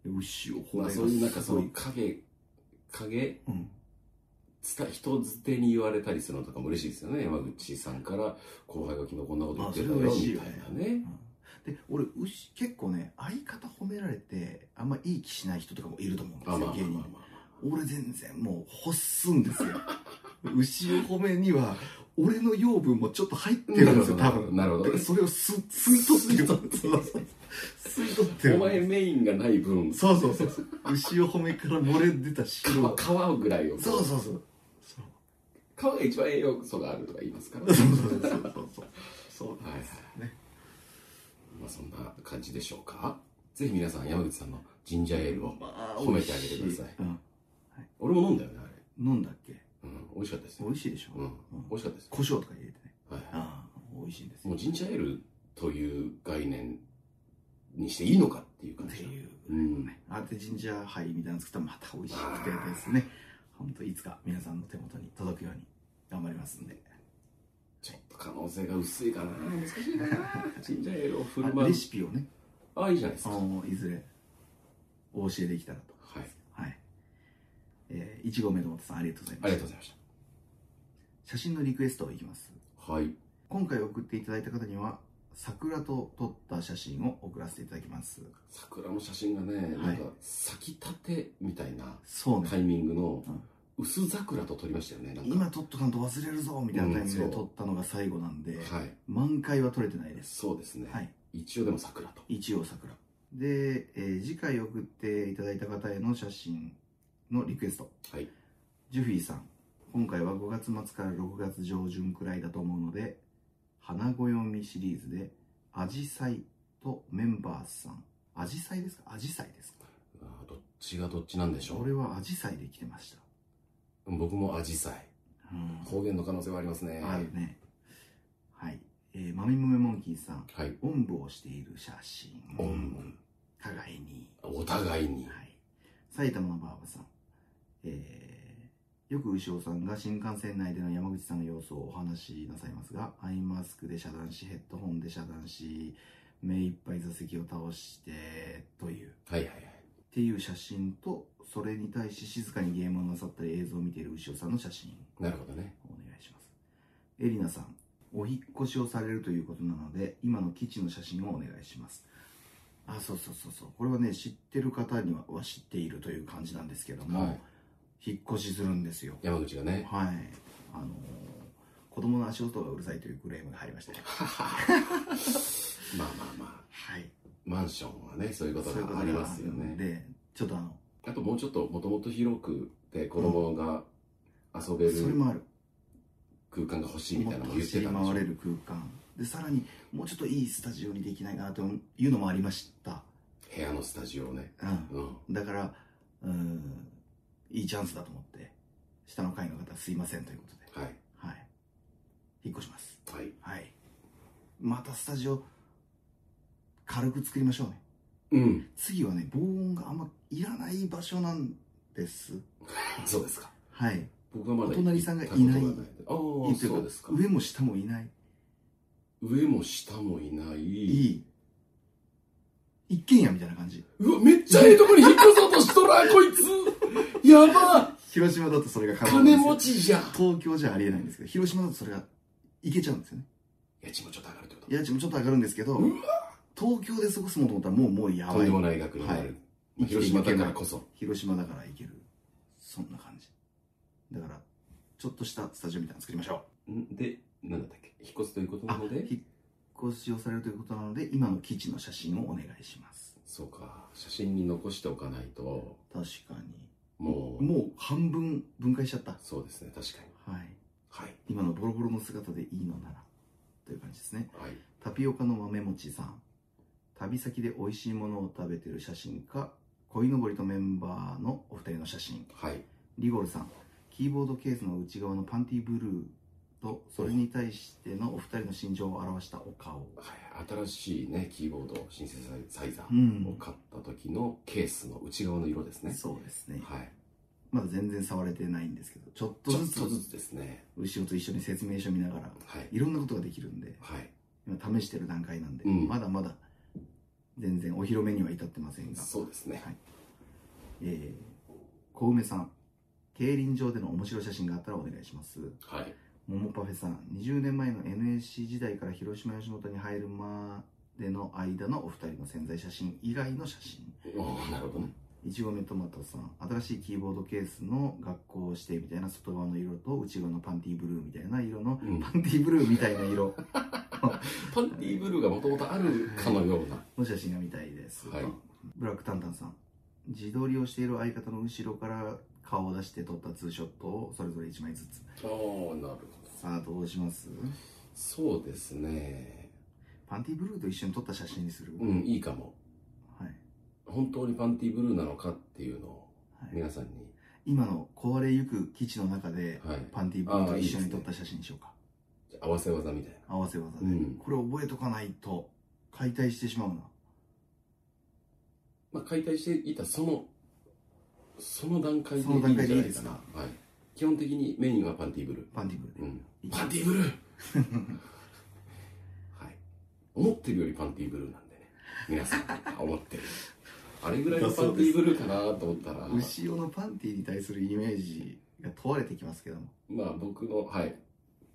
牛を褒めまあそういうなんかその影影、うん、人づてに言われたりするのとかも嬉しいですよね。山口さんから後輩が昨日こんなこと言ってたよみたいなね。 で俺牛結構ね相方褒められてあんまいい気しない人とかもいると思うんですよ、芸人。俺全然もう欲すんですよ牛を褒めには俺の養分もちょっと入ってるんですよ多分。 なるほど。 それをす吸い取ってる吸い取ってる。 お前メインがない分、 そうそうそうそう牛を褒めから漏れ出た汁を皮ぐらいを、 そうそうそう皮が一番栄養素があるとか言いますから、 そうそうそうそうそうそうなんですね。 まあそんな感じでしょうか。ぜひ皆さん山口さんのジンジャーエールを褒めてあげてください。うん、はい、俺も飲んだよねあれ。 飲んだっけ？ うん、美味しかったですよ。 美味しいでしょ。うん、 美味しかったです。 胡椒とか入れてね。はい。ああ、美味しいです。 もうジンジャーエールという概念にしていいのかっていう感じ。っていう。 ね。あれでジンジャーハイみたいなの作ったらまた美味しくてですね。本当いつか皆さんの手元に届くように頑張りますんで。 ちょっと可能性が薄いかな。難しいな。ジンジャーエールを振る舞う。 レシピをね。 ああ、いいじゃないですか。 いずれお教えできたらと。 はい。 はい。えー、いちごめのもとさんありがとうございました。 ありがとうございました。 写真のリクエストをいきます。 はい。 今回送っていただいた方には桜と撮った写真を送らせていただきます。 桜の写真がね、はい、なんか咲きたてみたいなそう、ね、 タイミングの薄桜と撮りましたよね。なんか今撮っとかんと忘れるぞみたいなタイミングで撮ったのが最後なんで、 はい、 満開は撮れてないです。 そうですね、 はい、 一応でも桜と。 一応桜で、えー次回送っていただいた方への写真のリクエスト、 はい、 ジュフィーさん、今回はごがつ末からろくがつ上旬くらいだと思うので、花暦シリーズでアジサイとメンバーさん、アジサイですか、アジサイですか。 あー、どっちがどっちなんでしょう。 俺はアジサイで来てました。 僕もアジサイ、 うん、 方言の可能性はありますね。 あるね。はい、えー、マミムメモンキーさん、 はい、 おんぶをしている写真、 おんぶ、 互いに、 お互いに、 はい、埼玉のばあばさん、えー、よく牛尾さんが新幹線内での山口さんの様子をお話しなさいますが、アイマスクで遮断し、ヘッドホンで遮断し、目いっぱい座席を倒してという、 はいはいはい、 っていう写真と、それに対し静かにゲームをなさったり映像を見ている牛尾さんの写真、 なるほどね、 お願いします。エリナさん、お引っ越しをされるということなので今の基地の写真をお願いします。あ、そうそうそうそう、これはね、知ってる方にはは知っているという感じなんですけども、はい、引っ越しするんですよ、 山口がね。 はい、あのー、子供の足音がうるさいというクレームが入りましたね。 まあまあまあ、 はい、 マンションはね、そういうことがありますよね。 で、ちょっとあのあともうちょっともともと広くて子供が遊べる、 それもある、 空間が欲しいみたいなのも言ってたんでしょ。 走り回れる空間で、さらにもうちょっといいスタジオにできないかなというのもありました。 部屋のスタジオをね、 うん、うん、だからうん、いいチャンスだと思って下の階の方すいませんということで、はい、はい、引っ越します。はい、はい、またスタジオ軽く作りましょうね。うん、次はね、防音があんまいらない場所なんです。 そうですか。 はい。 僕はまだお隣さんがいない。ああ、そうですか。 上も下もいない。 上も下もいない。 いい。一軒家みたいな感じ。 うわ、めっちゃいいとこに引っ越そうとしとら、こいつ。やば。 広島だとそれが可能なんですよ。 金持ちじゃん。 東京じゃありえないんですけど、広島だとそれがいけちゃうんですよね。 家賃もちょっと上がるってこと。 家賃もちょっと上がるんですけど、東京で過ごすものと思ったらもうもうやばい。 とんでもない額になる。はい、広島だからこそ。 広島だからいける。そんな感じ。だからちょっとしたスタジオみたいなの作りましょう。んで、なんだったっけ、引っ越すということなので、 引っ越しをされるということなので、今の基地の写真をお願いします。 そうか、写真に残しておかないと。 確かに。 もうもう半分分解しちゃった。 そうですね、確かに。 はい、 はい、 今のボロボロの姿でいいのならという感じですね。 はい、 タピオカの豆もちさん、旅先で美味しいものを食べてる写真か、鯉のぼりとメンバーのお二人の写真。 はい、 リゴルさん、キーボードケースの内側のパンティブルーとそれに対してのお二人の心情を表したお顔。 はい、新しいね、キーボードシンセサイザーを買った時のケースの内側の色ですね。うん、 そうですね。 はい、 まだ全然触れてないんですけど、ちょっとずつちょっとずつですね、 後ろと一緒に説明書見ながら、はい、いろんなことができるんで、はい、今試してる段階なんで、うん、まだまだ全然お披露目には至ってませんが。 そうですね。はい、 えー、小梅さん、競輪場での面白い写真があったらお願いします。 はい。 モモパフェさん、にじゅうねんまえの エヌエーシー 時代から広島吉本に入るまでの間のお二人の宣材写真以外の写真。 なるほどね。 いちごめトマトさん、新しいキーボードケースの学校をしてみたいな外側の色と内側のパンティーブルーみたいな色の、うん、パンティーブルーみたいな色パンティーブルーがもともとあるかのようなの写真が見たいです。はい、ブラックタンタンさん、自撮りをしている相方の後ろから顔を出して撮ったツーショットをそれぞれいちまいずつ。 ああ、なるほど。 さあどうします？ そうですね、 パンティーブルーと一緒に撮った写真にする？ うん、いいかも。 はい、 本当にパンティーブルーなのかっていうのを皆さんに、はい、 今の壊れゆく基地の中で、はい、パンティーブルーと一緒に撮った写真にしようか。 いい、ね、合わせ技みたいな。 合わせ技で、うん、これ覚えとかないと解体してしまうな。 まあ解体していたそのその段階でいいんじゃないですか。はい、基本的にメインはパンティーブルー。 パンティーブルーで、 うん、パンティーブルーはい、思ってるよりパンティーブルーなんでね、皆さん思ってるあれぐらいのパンティーブルーかなと思ったら、 後ろのパンティーに対するイメージが問われてきますけども、 まあ僕のはい、 うん、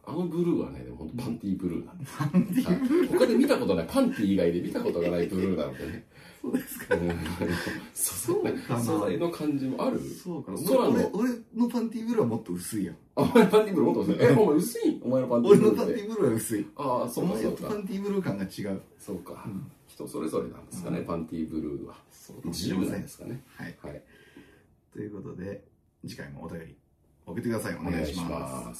あのブルーはね、でも本当パンティーブルーなんです。 パンティーブルー、 他で見たことない、パンティー以外で見たことがないブルーなのでね。 そうですか。 素材素材の感じもある。 そうか。 空の俺俺のパンティーブルーはもっと薄いやん。 あ、お前パンティーブルーもっと薄い。え、お前薄いお前のパンティー俺ブルーって。 のパンティーブルーは薄い。 ああ、そうかお前のそうか。 パンティーブルー感が違う。 そうか。 うん、 人それぞれなんですかね、 うん、 パンティーブルーは。 そう自由なんですかね。 はい。 はい。 ということで、次回もお便り送ってください。お願いします。お願いします。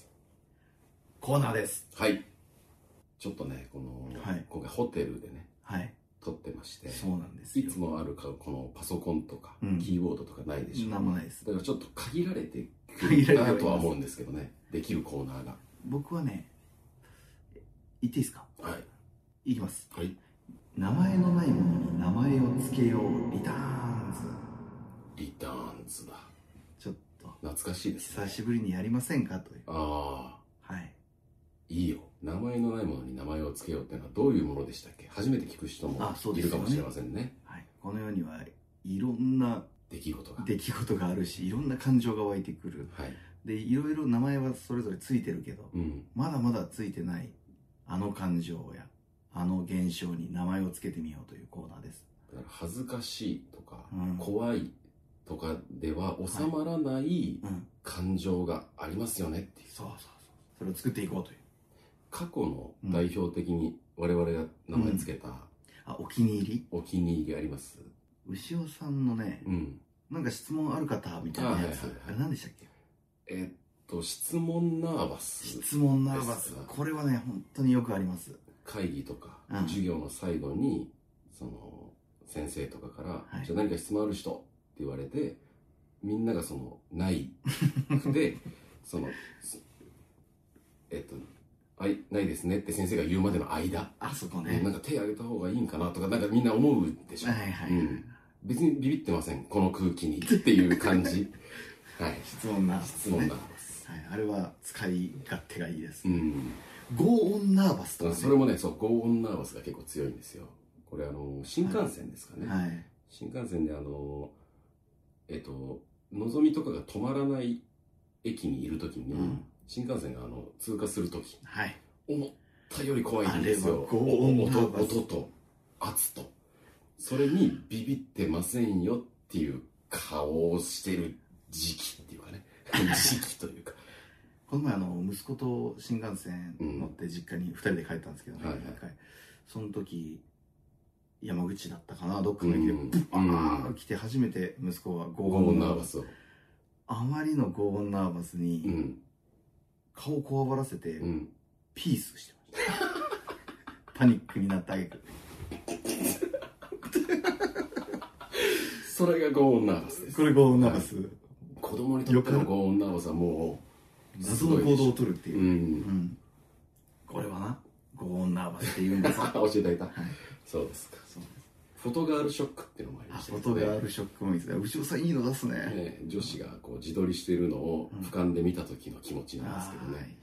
コーナーです。 はい。ちょっとね、この、はい、今回ホテルでね、 はい、 撮ってまして、 そうなんですよ。 いつもあるかこのパソコンとか、 うん、 キーボードとかないでしょう。 なんもないです。 だからちょっと限られてくるなとは思うんですけどね、できるコーナーが。 僕はね、言っていいですか？ はい。 いきます。 はい。 名前のないものに名前を付けよう、リターンズ。 リターンズだ。 ちょっと懐かしいですね。 久しぶりにやりませんかという。 ああ。 はい。 いいよ。名前のないものに名前を付けようっていうのはどういうものでしたっけ？初めて聞く人もいるかもしれませんね。 はい。この世にはいろんな出来事が出来事があるし、いろんな感情が湧いてくる。 はい。で、 いろいろ名前はそれぞれついてるけど、 うん、 まだまだついてないあの感情やあの現象に名前を付けてみようというコーナーです。 だから恥ずかしいとか、 うん、 怖いとかでは収まらない感情がありますよねっていう、 そうそうそう、それを作っていこうという。 過去の代表的に我々が名前つけた、うん、 あ、お気に入りお気に入りあります？ 牛尾さんのね、うん、なんか質問ある方みたいなやつ、あ、はいはいはい、あれ何でしたっけ？ えー、っと質問ナーバス。 質問ナーバス、これはね本当によくあります。 会議とか、 うん、 授業の最後にその先生とかから、はい、じゃあ何か質問ある人って言われて、みんながそのないでそのえっとあいないですねって先生が言うまでの間、 あそこね、 なんか手挙げた方がいいんかなとかなんかみんな思うでしょ。 はいはい、はい、うん、 別にビビってませんこの空気にっていう感じ。はい、 質問ナーバス、 質問ナーバス、 はい、あれは使い勝手がいいです。 うん、 ゴーオンナーバスとか、ね、 それもね、そう、ゴーオンナーバスが結構強いんですよ。これあの新幹線ですかね、 はいはい、 新幹線であのえっとのぞみとかが止まらない駅にいるときに、うん、新幹線があの通過するとき、 はい、 思ったより怖いんですよ。 ゴーオンナーバス、 音と圧と、それにビビってませんよっていう顔をしてる時期っていうかね時期というかこの前あの息子と新幹線乗って実家にふたりで帰ったんですけどね、うん、はいはい、その時山口だったかな、どっかの駅でブワー来て初めて息子はゴーオンナーバスを、あまりのゴーオンナーバスに、うん、顔をこわばらせて、うん、ピースしてましたパニックになってあげくそれがゴーオンナーバスです。 これゴーオンナーバス、はい、 子供にとってのゴーオンナーバスはもう謎の行動を取るっていう、 うんうん、 これはなゴーオンナーバスって言うんです教えてあげた、はい、そうですか。そうです。フォトガールショックっていうのもありましたね。 フォトガールショックもいいですね。牛尾さんいいの出すね。 ね、女子がこう自撮りしてるのを俯瞰で見た時の気持ちなんですけどね、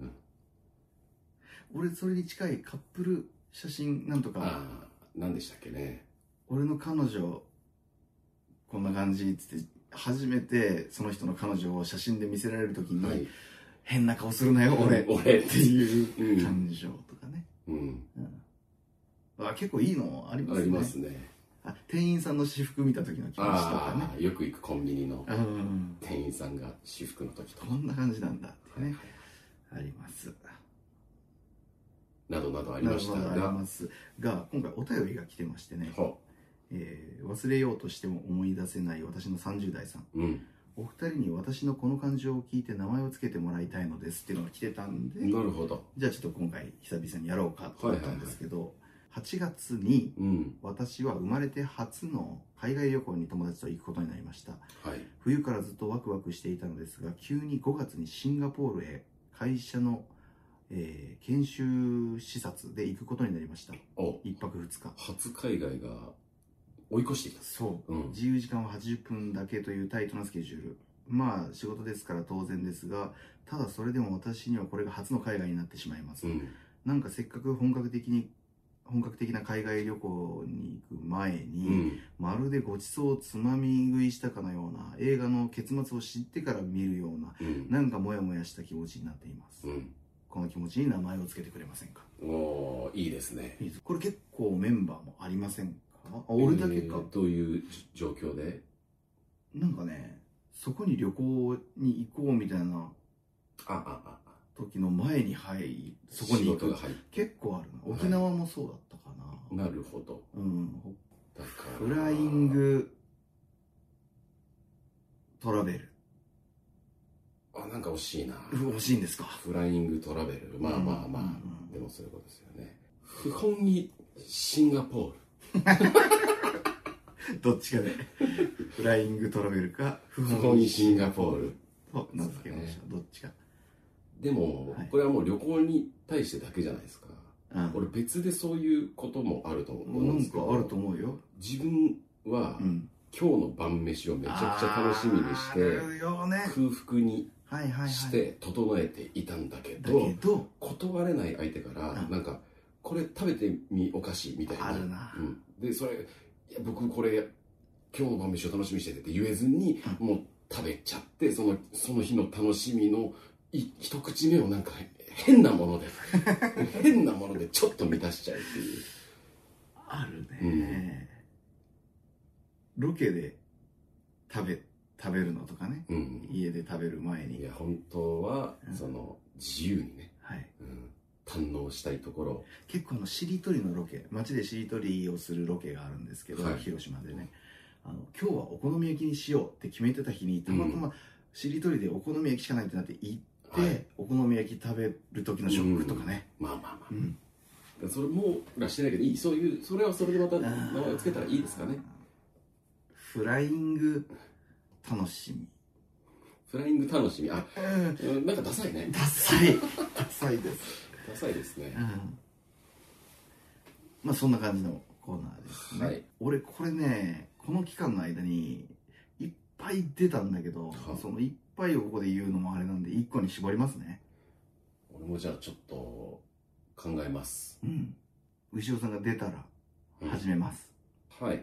うん、俺それに近いカップル写真なんとか、 あ、何でしたっけね、 俺の彼女こんな感じっつって初めてその人の彼女を写真で見せられる時に、はい、変な顔するなよ俺俺っていう感情とかね、うん、うん、あ、結構いいのありますね。 ありますね。 あ、店員さんの私服見た時の気持ちとかね。 あ、よく行くコンビニの店員さんが私服の時とか、 こんな感じなんだってね、はい、あります。 などなどありましたが、 ありますが、今回お便りが来てましてね、えー、忘れようとしても思い出せない私のさんじゅう代さん、うん、お二人に私のこの感情を聞いて名前をつけてもらいたいのですっていうのが来てたんで、 なるほど、 じゃあちょっと今回久々にやろうかと思ったんですけど、はいはいはい、はちがつに私は生まれて初の海外旅行に友達と行くことになりました、はい、冬からずっとワクワクしていたのですが、急にごがつにシンガポールへ会社の、えー、研修視察で行くことになりました。いっぱくふつか、 初海外が追い越してきた。 そう、うん、自由時間ははちじゅっぷんだけというタイトなスケジュール。まあ仕事ですから当然ですが、ただそれでも私にはこれが初の海外になってしまいます、うん、なんかせっかく本格的に本格的な海外旅行に行く前に、うん、まるでごちそうをつまみ食いしたかのような映画の結末を知ってから見るような、うん、なんかモヤモヤした気持ちになっています、うん、 この気持ちに名前をつけてくれませんか。 おー、いいですね。 いいです。これ結構メンバーもありませんか。あ、俺だけか、 えー、どういう状況で。 なんかね、そこに旅行に行こうみたいなああああ時の前に入り、そこに行くが入結構あるな。沖縄もそうだったかな。 なるほど。 うん。 だからフライングトラベル。 あ、なんか惜しいな。 惜しいんですか。 フライングトラベル。まあまあまあ、うんうん、でもそういうことですよね。不本意シンガポール。どっちかで。フライングトラベルか、 不本意シンガポール。 と名付けました。ね、どっちか。 でも、はい、これはもう旅行に対してだけじゃないですか。うん、俺別でそういうこともあると思うんですけど。 なんかあると思うよ。 自分は、うん、今日の晩飯をめちゃくちゃ楽しみにして、ね、空腹にして整えていたんだけど、はいはいはい、だけど断れない相手から、うん、なんかこれ食べてみおかしいみたいな。 あるな。 うん、でそれいや僕これ今日の晩飯を楽しみにしててって言えずに、うん、もう食べちゃってそのその日の楽しみのい一口目をなんか変なもので変なものでちょっと満たしちゃうっていう。 あるね。うん、ロケで食べ食べるのとかね、うん、家で食べる前に。 いや本当は、うん、その自由にね、 はい、 うん、堪能したいところ。 結構あのしりとりのロケ、街でしりとりをするロケがあるんですけど、はい、広島でね、あの今日はお好み焼きにしようって決めてた日にたまたましりとりでお好み焼きしかないってなって行って、はい、お好み焼き食べる時のショックとかね、 うん、まあまあまあ、うん、それもらしてないけどいい、そういうそれはそれでまた名前をつけたらいいですかね。 フライング楽しみ。 フライング楽しみ。あ、うん、なんかダサいね。 ダサい。ダサいです。 ダサいですね。うん、 まあそんな感じのコーナーですね。はい、俺これね、この期間の間にいっぱい出たんだけど、はい、そのいっぱいをここで言うのもあれなんでいっこに絞りますね。 俺もじゃあちょっと考えます。 うん。牛尾さんが出たら始めます。 うん、はい。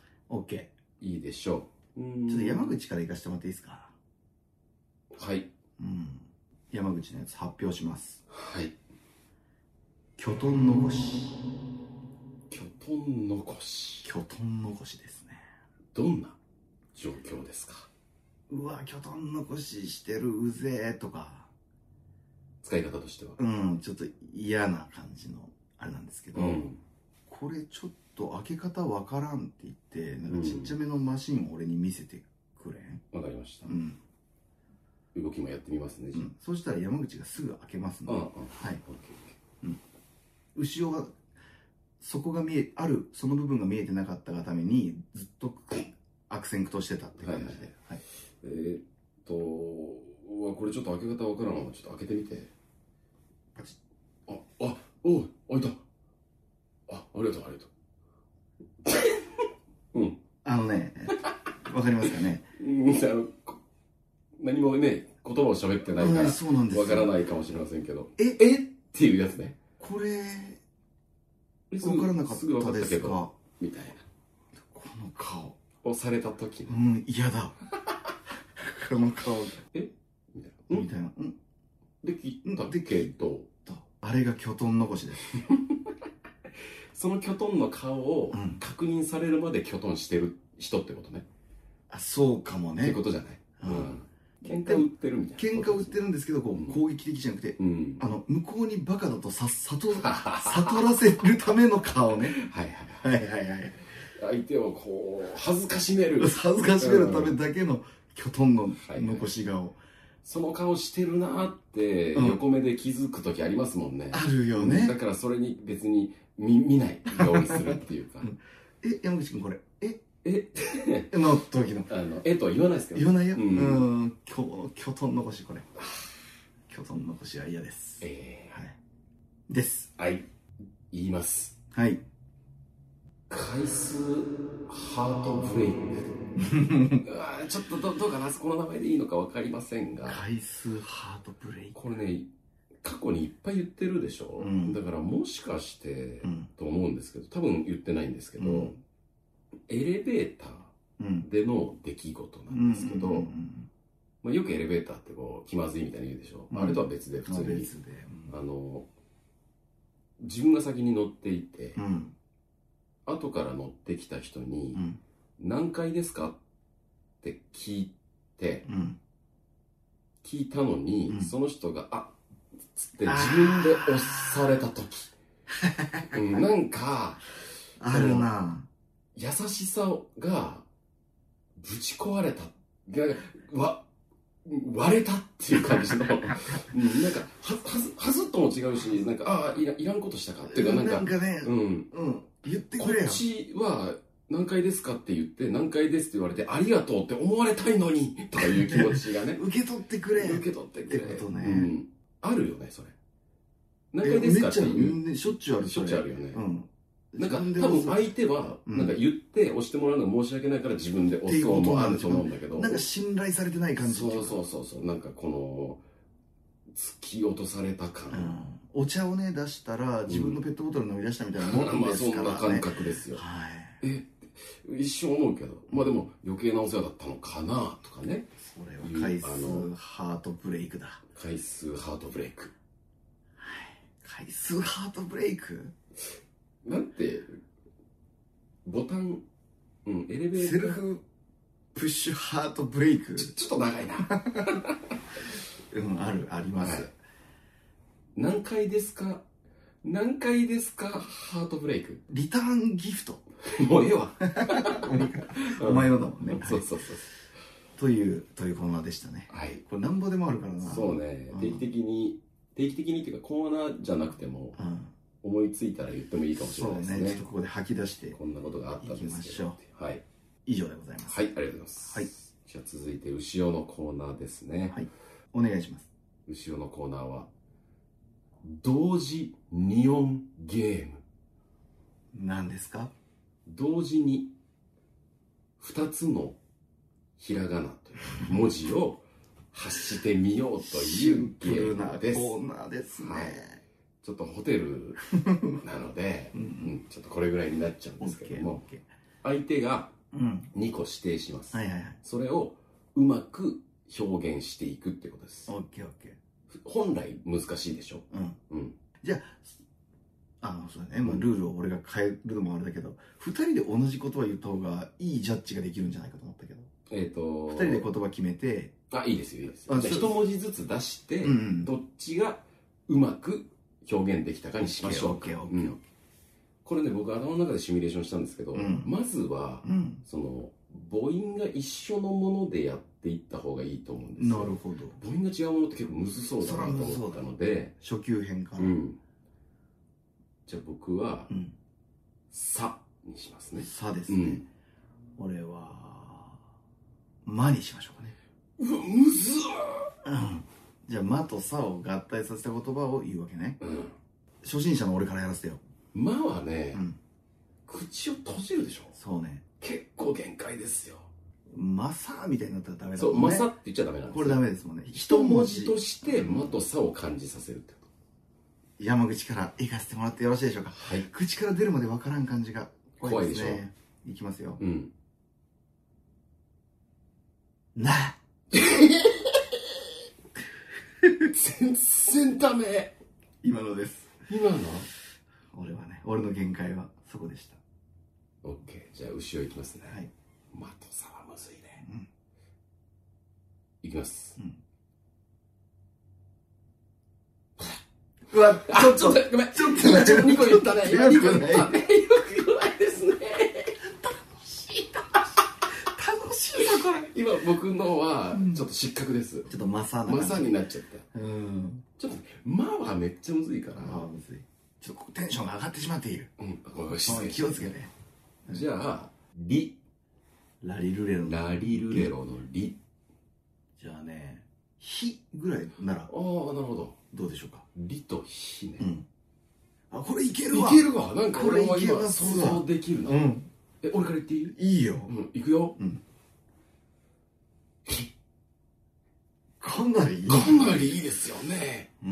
OK。 いいでしょう。 ちょっと山口から行かせてもらっていいですか。 はい。 うん。山口のやつ発表します。 はい。 きょとん残し。 きょとん残し。 きょとん残しですね。 どんな状況ですか。 うわ、きょとん残ししてるうぜーとか。 使い方としては。 うん、ちょっと嫌な感じのあれなんですけど、うん、これちょっと開け方わからんって言って、なんかちっちゃめのマシンを俺に見せてくれん。 わかりました。 うん。 動きもやってみますね。 うん、そうしたら山口がすぐ開けますので、はい。うん。後ろがそこが見えあるその部分が見えてなかったがためにずっと悪戦苦闘してたって感じで。はいはいはい、 えー、っとうわこれちょっと開け方わからんわ。ちょっと開けてみて。 パチッ。ああおう開いた。あありがとうありがとう。うん。 あのねわかりますかね。 うんあの何もね言葉を喋ってないからわからないかもしれませんけど。 ええっていうやつね。 これ分からなかったですかみたいな。 この顔をされた時のうん嫌だこの顔えみたいなうんできたけどあれがきょとん残しですそのきょとんの顔を確認されるまできょとんしてる人ってことね。 あそうかもねってことじゃない。うん喧嘩売ってるみたいな。喧嘩売ってるんですけど、こう攻撃的じゃなくて、うん、あの向こうにバカだとさ悟悟らせるための顔ね。 はいはいはいはいはい。相手をこう恥ずかしめる。 恥ずかしめるためだけのきょとんの残し顔。はいはい、 その顔してるなって横目で気づく時ありますもんね。 あるよね。 だからそれに別に 見, 見ないようにするっていうか。うん、 え山口君これええの時のあのえとは言わないですけど言わないよ。うん今日のきょとん残しこれきょとん残しは嫌です。 えー、はいですはい言います。 はい回数ハートブレイクあちょっと ど, どうかなこの名前でいいのか分かりませんが回数ハートブレイクこれね過去にいっぱい言ってるでしょ、うん、だからもしかして、うん、と思うんですけど多分言ってないんですけど、うんエレベーターでの出来事なんですけど、まあ、よくエレベーターってこう気まずいみたいに言うでしょ、うん、あれとは別で普通に、うん、 あの自分が先に乗っていて、 うん、 後から乗ってきた人にうん、 「何階ですか?」って聞いて、 うん、 聞いたのに、 うん、 その人が「あっ」つって自分で押された時、うん、なんかあるな。 優しさがぶち壊れた、なんかわ割れたっていう感じの、うん、なんかははずはずっとも違うし、なんかああいらいらんことしたかっていうか、なんかなんかね、 うん、 うん、言ってこくれよ。 っちは何階ですかって言って何階ですって言われてありがとうって思われたいのにとかいう気持ちがね受け取ってくれ。 受け取ってくれってことね、 うん、あるよねそれ。何階ですかっていう、 めっちゃ、ね、しょっちゅうある。 しょっちゅうあるよね、 うん、 なんか多分相手はなんか言って押してもらうのが申し訳ないから自分で押すのもあると思うんだけど、 なんか信頼されてない感じ。 そうそうそうそう、なんかこの突き落とされた感、 うん、お茶をね出したら自分のペットボトル飲み出したみたいなもんですからね。 まあそんな感覚ですよ、 はい、 え一瞬思うけど、まあでも余計なお世話だったのかなとかね。 それは回数ハートブレイクだ。 回数ハートブレイク、 はい、回数ハートブレイクなんてボタン、うん、エレベーターセルフプッシュハートブレイク。 ちょ、ちょっと長いなうんあるあります、 はい、何回ですか何回ですかハートブレイク。 リターンギフトもうええわお前のだもんね、 うん、そうそうそうというというコーナーでしたね。 はい、 これなんぼでもあるからな。 そうね、定期的に定期的にっていうかコーナーじゃなくても、うん、思いついたら言ってもいいかもしれないですね。 そうね、ちょっとここで吐き出してこんなことがあったんですけど、はい、 以上でございます。 はい、ありがとうございます。はい、じゃあ続いて牛尾のコーナーですね。 はい、お願いします。 牛尾のコーナーは同時二音ゲーム。 何ですか？ 同時にふたつのひらがなという文字を発してみようというゲームです。 コーナーですね。はい、 ちょっとホテルなので、うんうん、ちょっとこれぐらいになっちゃうんですけども、相手がにこ指定します。 はいはいはい、 それをうまく表現していくってことです。 オッケーオッケー。 本来難しいでしょ。 うん。うん、じゃあ、あのそうだね、まあ、ルールを俺が変えるのもあれだけど、ふたりで同じ言葉を言った方がいいジャッジができるんじゃないかと思ったけど。えっとふたりで言葉決めて、あ、いいですよいいですよ。じゃあ一文字ずつ出して、うんうん、どっちがうまく表現できたかにしましょうか。これね、僕頭の中でシミュレーションしたんですけど、うん、まずは、うん、その母音が一緒のものでやっていった方がいいと思うんですよ。なるほど。母音が違うものって結構むずそうだなと思ったので、初級編かな。うん、じゃあ僕は、うん、さにしますね。さですね。うん、俺はまにしましょうかね。うわ、むずー、うん、じゃあまとさを合体させた言葉を言うわけね。うん、初心者の俺からやらせてよ。まはね、うん、口を閉じるでしょ。そうね。結構限界ですよ。まさみたいになったらダメだもんね。そう、まさって言っちゃダメなんですよ。これダメですもんね。一文字としてまとさを感じさせるってこと。山口から行かせてもらってよろしいでしょうか。はい。口から出るまでわからん感じが怖いですね。怖いでしょ。いきますよ。うん。な全然ダメ。今のです。今の俺はね、俺の限界はそこでした。オッケー、じゃあ後ろいきますね。はい。まとさはむずいね。うん。いきます。うん。うわ、ちょっと、ごめん、ちょっと、ちょっとにこ言ったね。今にこ言ったね。よくないですね。楽しい、楽しいな、これ。今僕のは、ちょっと失格です。ちょっとマサな。マサになっちゃった。うん。ちょっと、まはめっちゃむずいから。まはむずい。ちょっとテンションが上がってしまっている。うん、気をつけて。じゃあ、リ。ラリルレロ。ラリルレロのリ。じゃあね、ヒぐらいなら。ああ、なるほど。どうでしょうか。リとヒね。うん。あ、これいけるわ。いけるわ。なんか俺は今想像できるな。うん。え、俺から言っていい？いいよ。うん、いくよ。うん。かなりいい。かなりいいですよね。うん。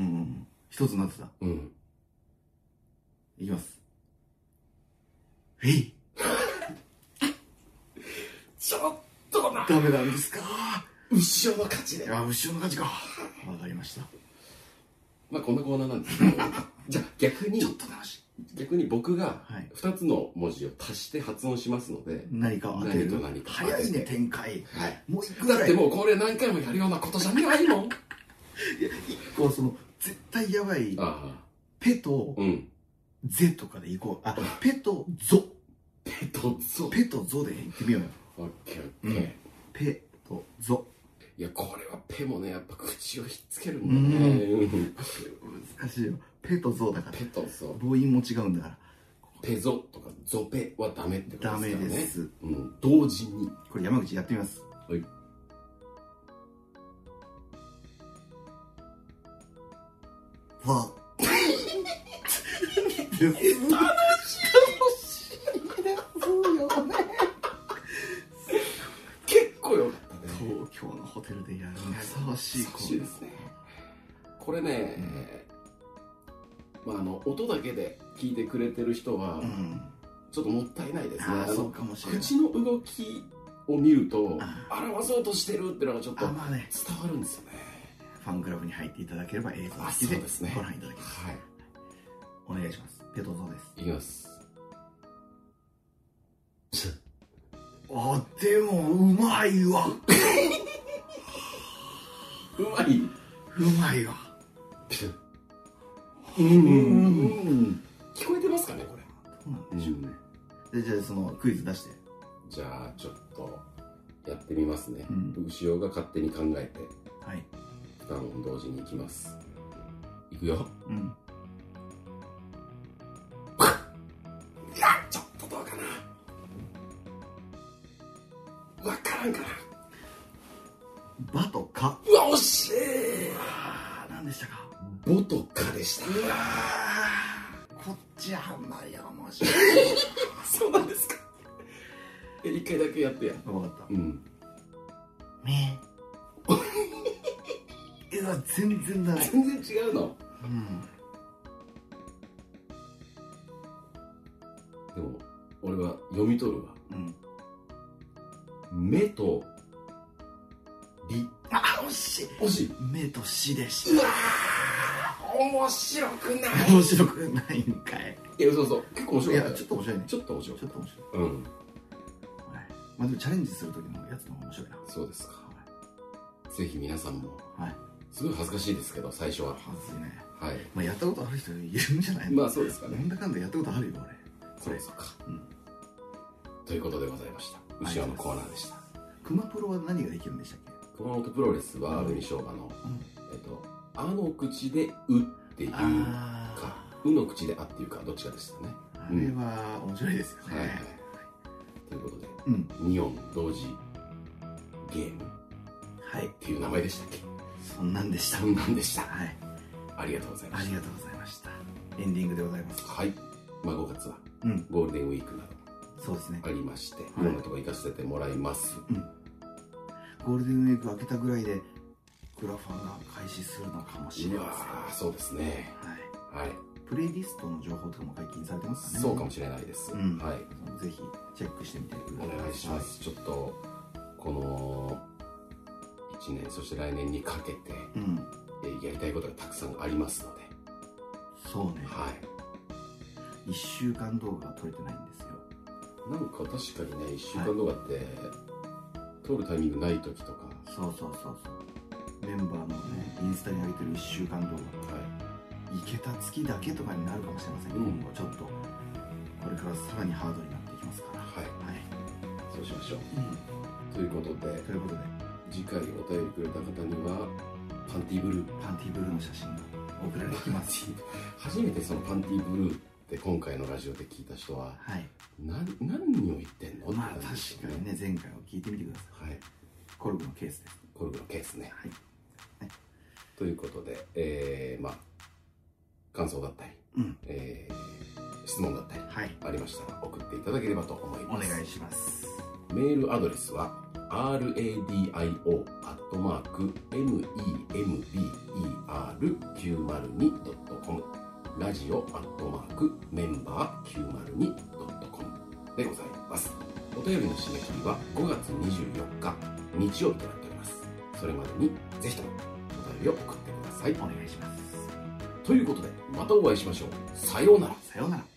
一つなってた。うん。いきます。えいちょっとな。ダメなんですか。後ろの勝ちで。あ、後ろの勝ちか。わかりました。 まあこんなコーナーなんですけどじゃあ逆にちょっと楽しい。 逆に僕がはいふたつの文字を足して発音しますので、 何かを当てる。 何と何か早いね、展開。 はい、 もう一個ぐらい。 だってもうこれ何回もやるようなことじゃないもんいや、一個その、絶対やばい、 ああ、 ペとうんゼとかでいこう。あ、ペとゾ。 ペとゾペとゾでいってみようよ。 オッケーオッケー、 ペとゾ。 いやこれはペもねやっぱ口をひっつけるんだね、うん難しいよ。ペとゾだから。 ペとゾ、 母音も違うんだから。 ペゾとかゾペはダメってことですからね。 ダメです、 うん、同時に。 これ山口やってみます。 はい。 わ楽しいですよね。 結構よかったね。 東京のホテルでやるにふさわしい。 ふさわしいですね。これね、まああの音だけで聞いてくれてる人はうん。 ちょっともったいないですね。 ああ、 あのそうかもしれない。 口の動きを見るとあ表そうとしてるっていうのがちょっとあ、まあね。 伝わるんですよね。 ファンクラブに入っていただければ映像あ、 付きでそうですね。 ご覧いただけます。 はい。 お願いします。ペトゾです。 いきます。 あ、でもうまいわ。 うまい。 うまいわ。 うん。うん聞こえてますかねこれ。 そうなんでしょうね。でじゃあそのクイズ出して。 じゃあちょっとやってみますね。 うん牛尾が勝手に考えてはい。 負担音同時にいきます。いくよ。 うん。 いやちょっとどうかな。わからんかな。 バとカ。 うわ惜しい。 ああ、何でしたか。 ボとカでした。 うわー、こっちはんまり面白い。 そうなんですか。え一回だけやってや。 分かった。 うん。 めうわ、全然だね。 全然違うの。 うん。 でも俺は読み取るわ。 うん。 目とり。 あ、惜しい。 惜しい。 目と死でしうわー面白くない。 た。面白くないんかい。 いやそうそう結構面いや、 白かった。 ちょっと面白いね。 ちょっと面白いちょっと面白い。 うん。 はい。まあでもチャレンジする時のやつの方が面白いな。 そうですか。ぜひ皆さんもはい。 すごい恥ずかしいですけど最初は。 はずいね。 はい。 まあやったことある人いるんじゃないの。 まあそうですかね。 なんだかんだやったことあるよ俺。 そうですか。 うん。 ということでございました。後ろのコーナーでした。 熊プロは何ができるんでしたっけ。 熊本プロレスは紅しょうがの、 うん。 えっと、あの口でうっていうか、 あうの口であっていうか、どっちかでしたね。 あ。あれは面白いですよね。 はいはい。ということで、 うん。 に音同時ゲームっはい。 ていう名前でしたっけ。 そんなんでした。 そんなんでした。 はい。 ありがとうございましありがとうございました。エンディングでございます。 た。はい。まあごがつはうん。 ゴールデンウィークなどそうですね。 ありまして、いいろんなとこ行かせてもらいます。 ゴールデンウィーク明けたぐらいでクラファンが開始するのかもしれうわません。 ーそうですね。 はい。 はい。 プレイリストの情報とかも解禁されてますかね。 そうかもしれないです。 うんはい。 ぜひチェックしてみてくだおさい。 願いします。ちょっとこのいちねんそして来年にかけて、 うん。 えーやりたいことがたくさんありますので、 そうね。 はい一週間動画が撮れてないんですよ。 なんか確かにねいっしゅうかん動画って、撮るタイミングない時とか、 そうそうそうそう。メンバーのね、インスタに上げてる一週間動画。 はいいけた月だけとかになるかもしれません、 うん今後ちょっとこれからさらにハードになっていきますから。 はいはい。 そうしましょう。 うん。 ということでということで次回お便りくれた方にはパンティブルーパンティブルーの写真が送られてきます。 初めてそのパンティブルーって今回のラジオで聞いた人ははい。 何何を言ってんのまあ確って感じですよかにね、前回を聞いてみてください。 はいコルグのケースです。 コルグのケースね。 はい。 ということで、えー、まあ感想だったり、 うん。 えー質問だったりはい。 ありましたら送っていただければと思いおます。 願いします。 メールアドレスは ラディオ アットマーク メンバーきゅうまるにドットコム ラジオアットマークメンバーきゅうまるにドットコムでございます。お便りの締め切りはごがつにじゅうよっか日曜日となっております。それまでにぜひともお便りを送ってください。 お願いします。 ということでまたお会いしましょう。さようなら。 さようなら。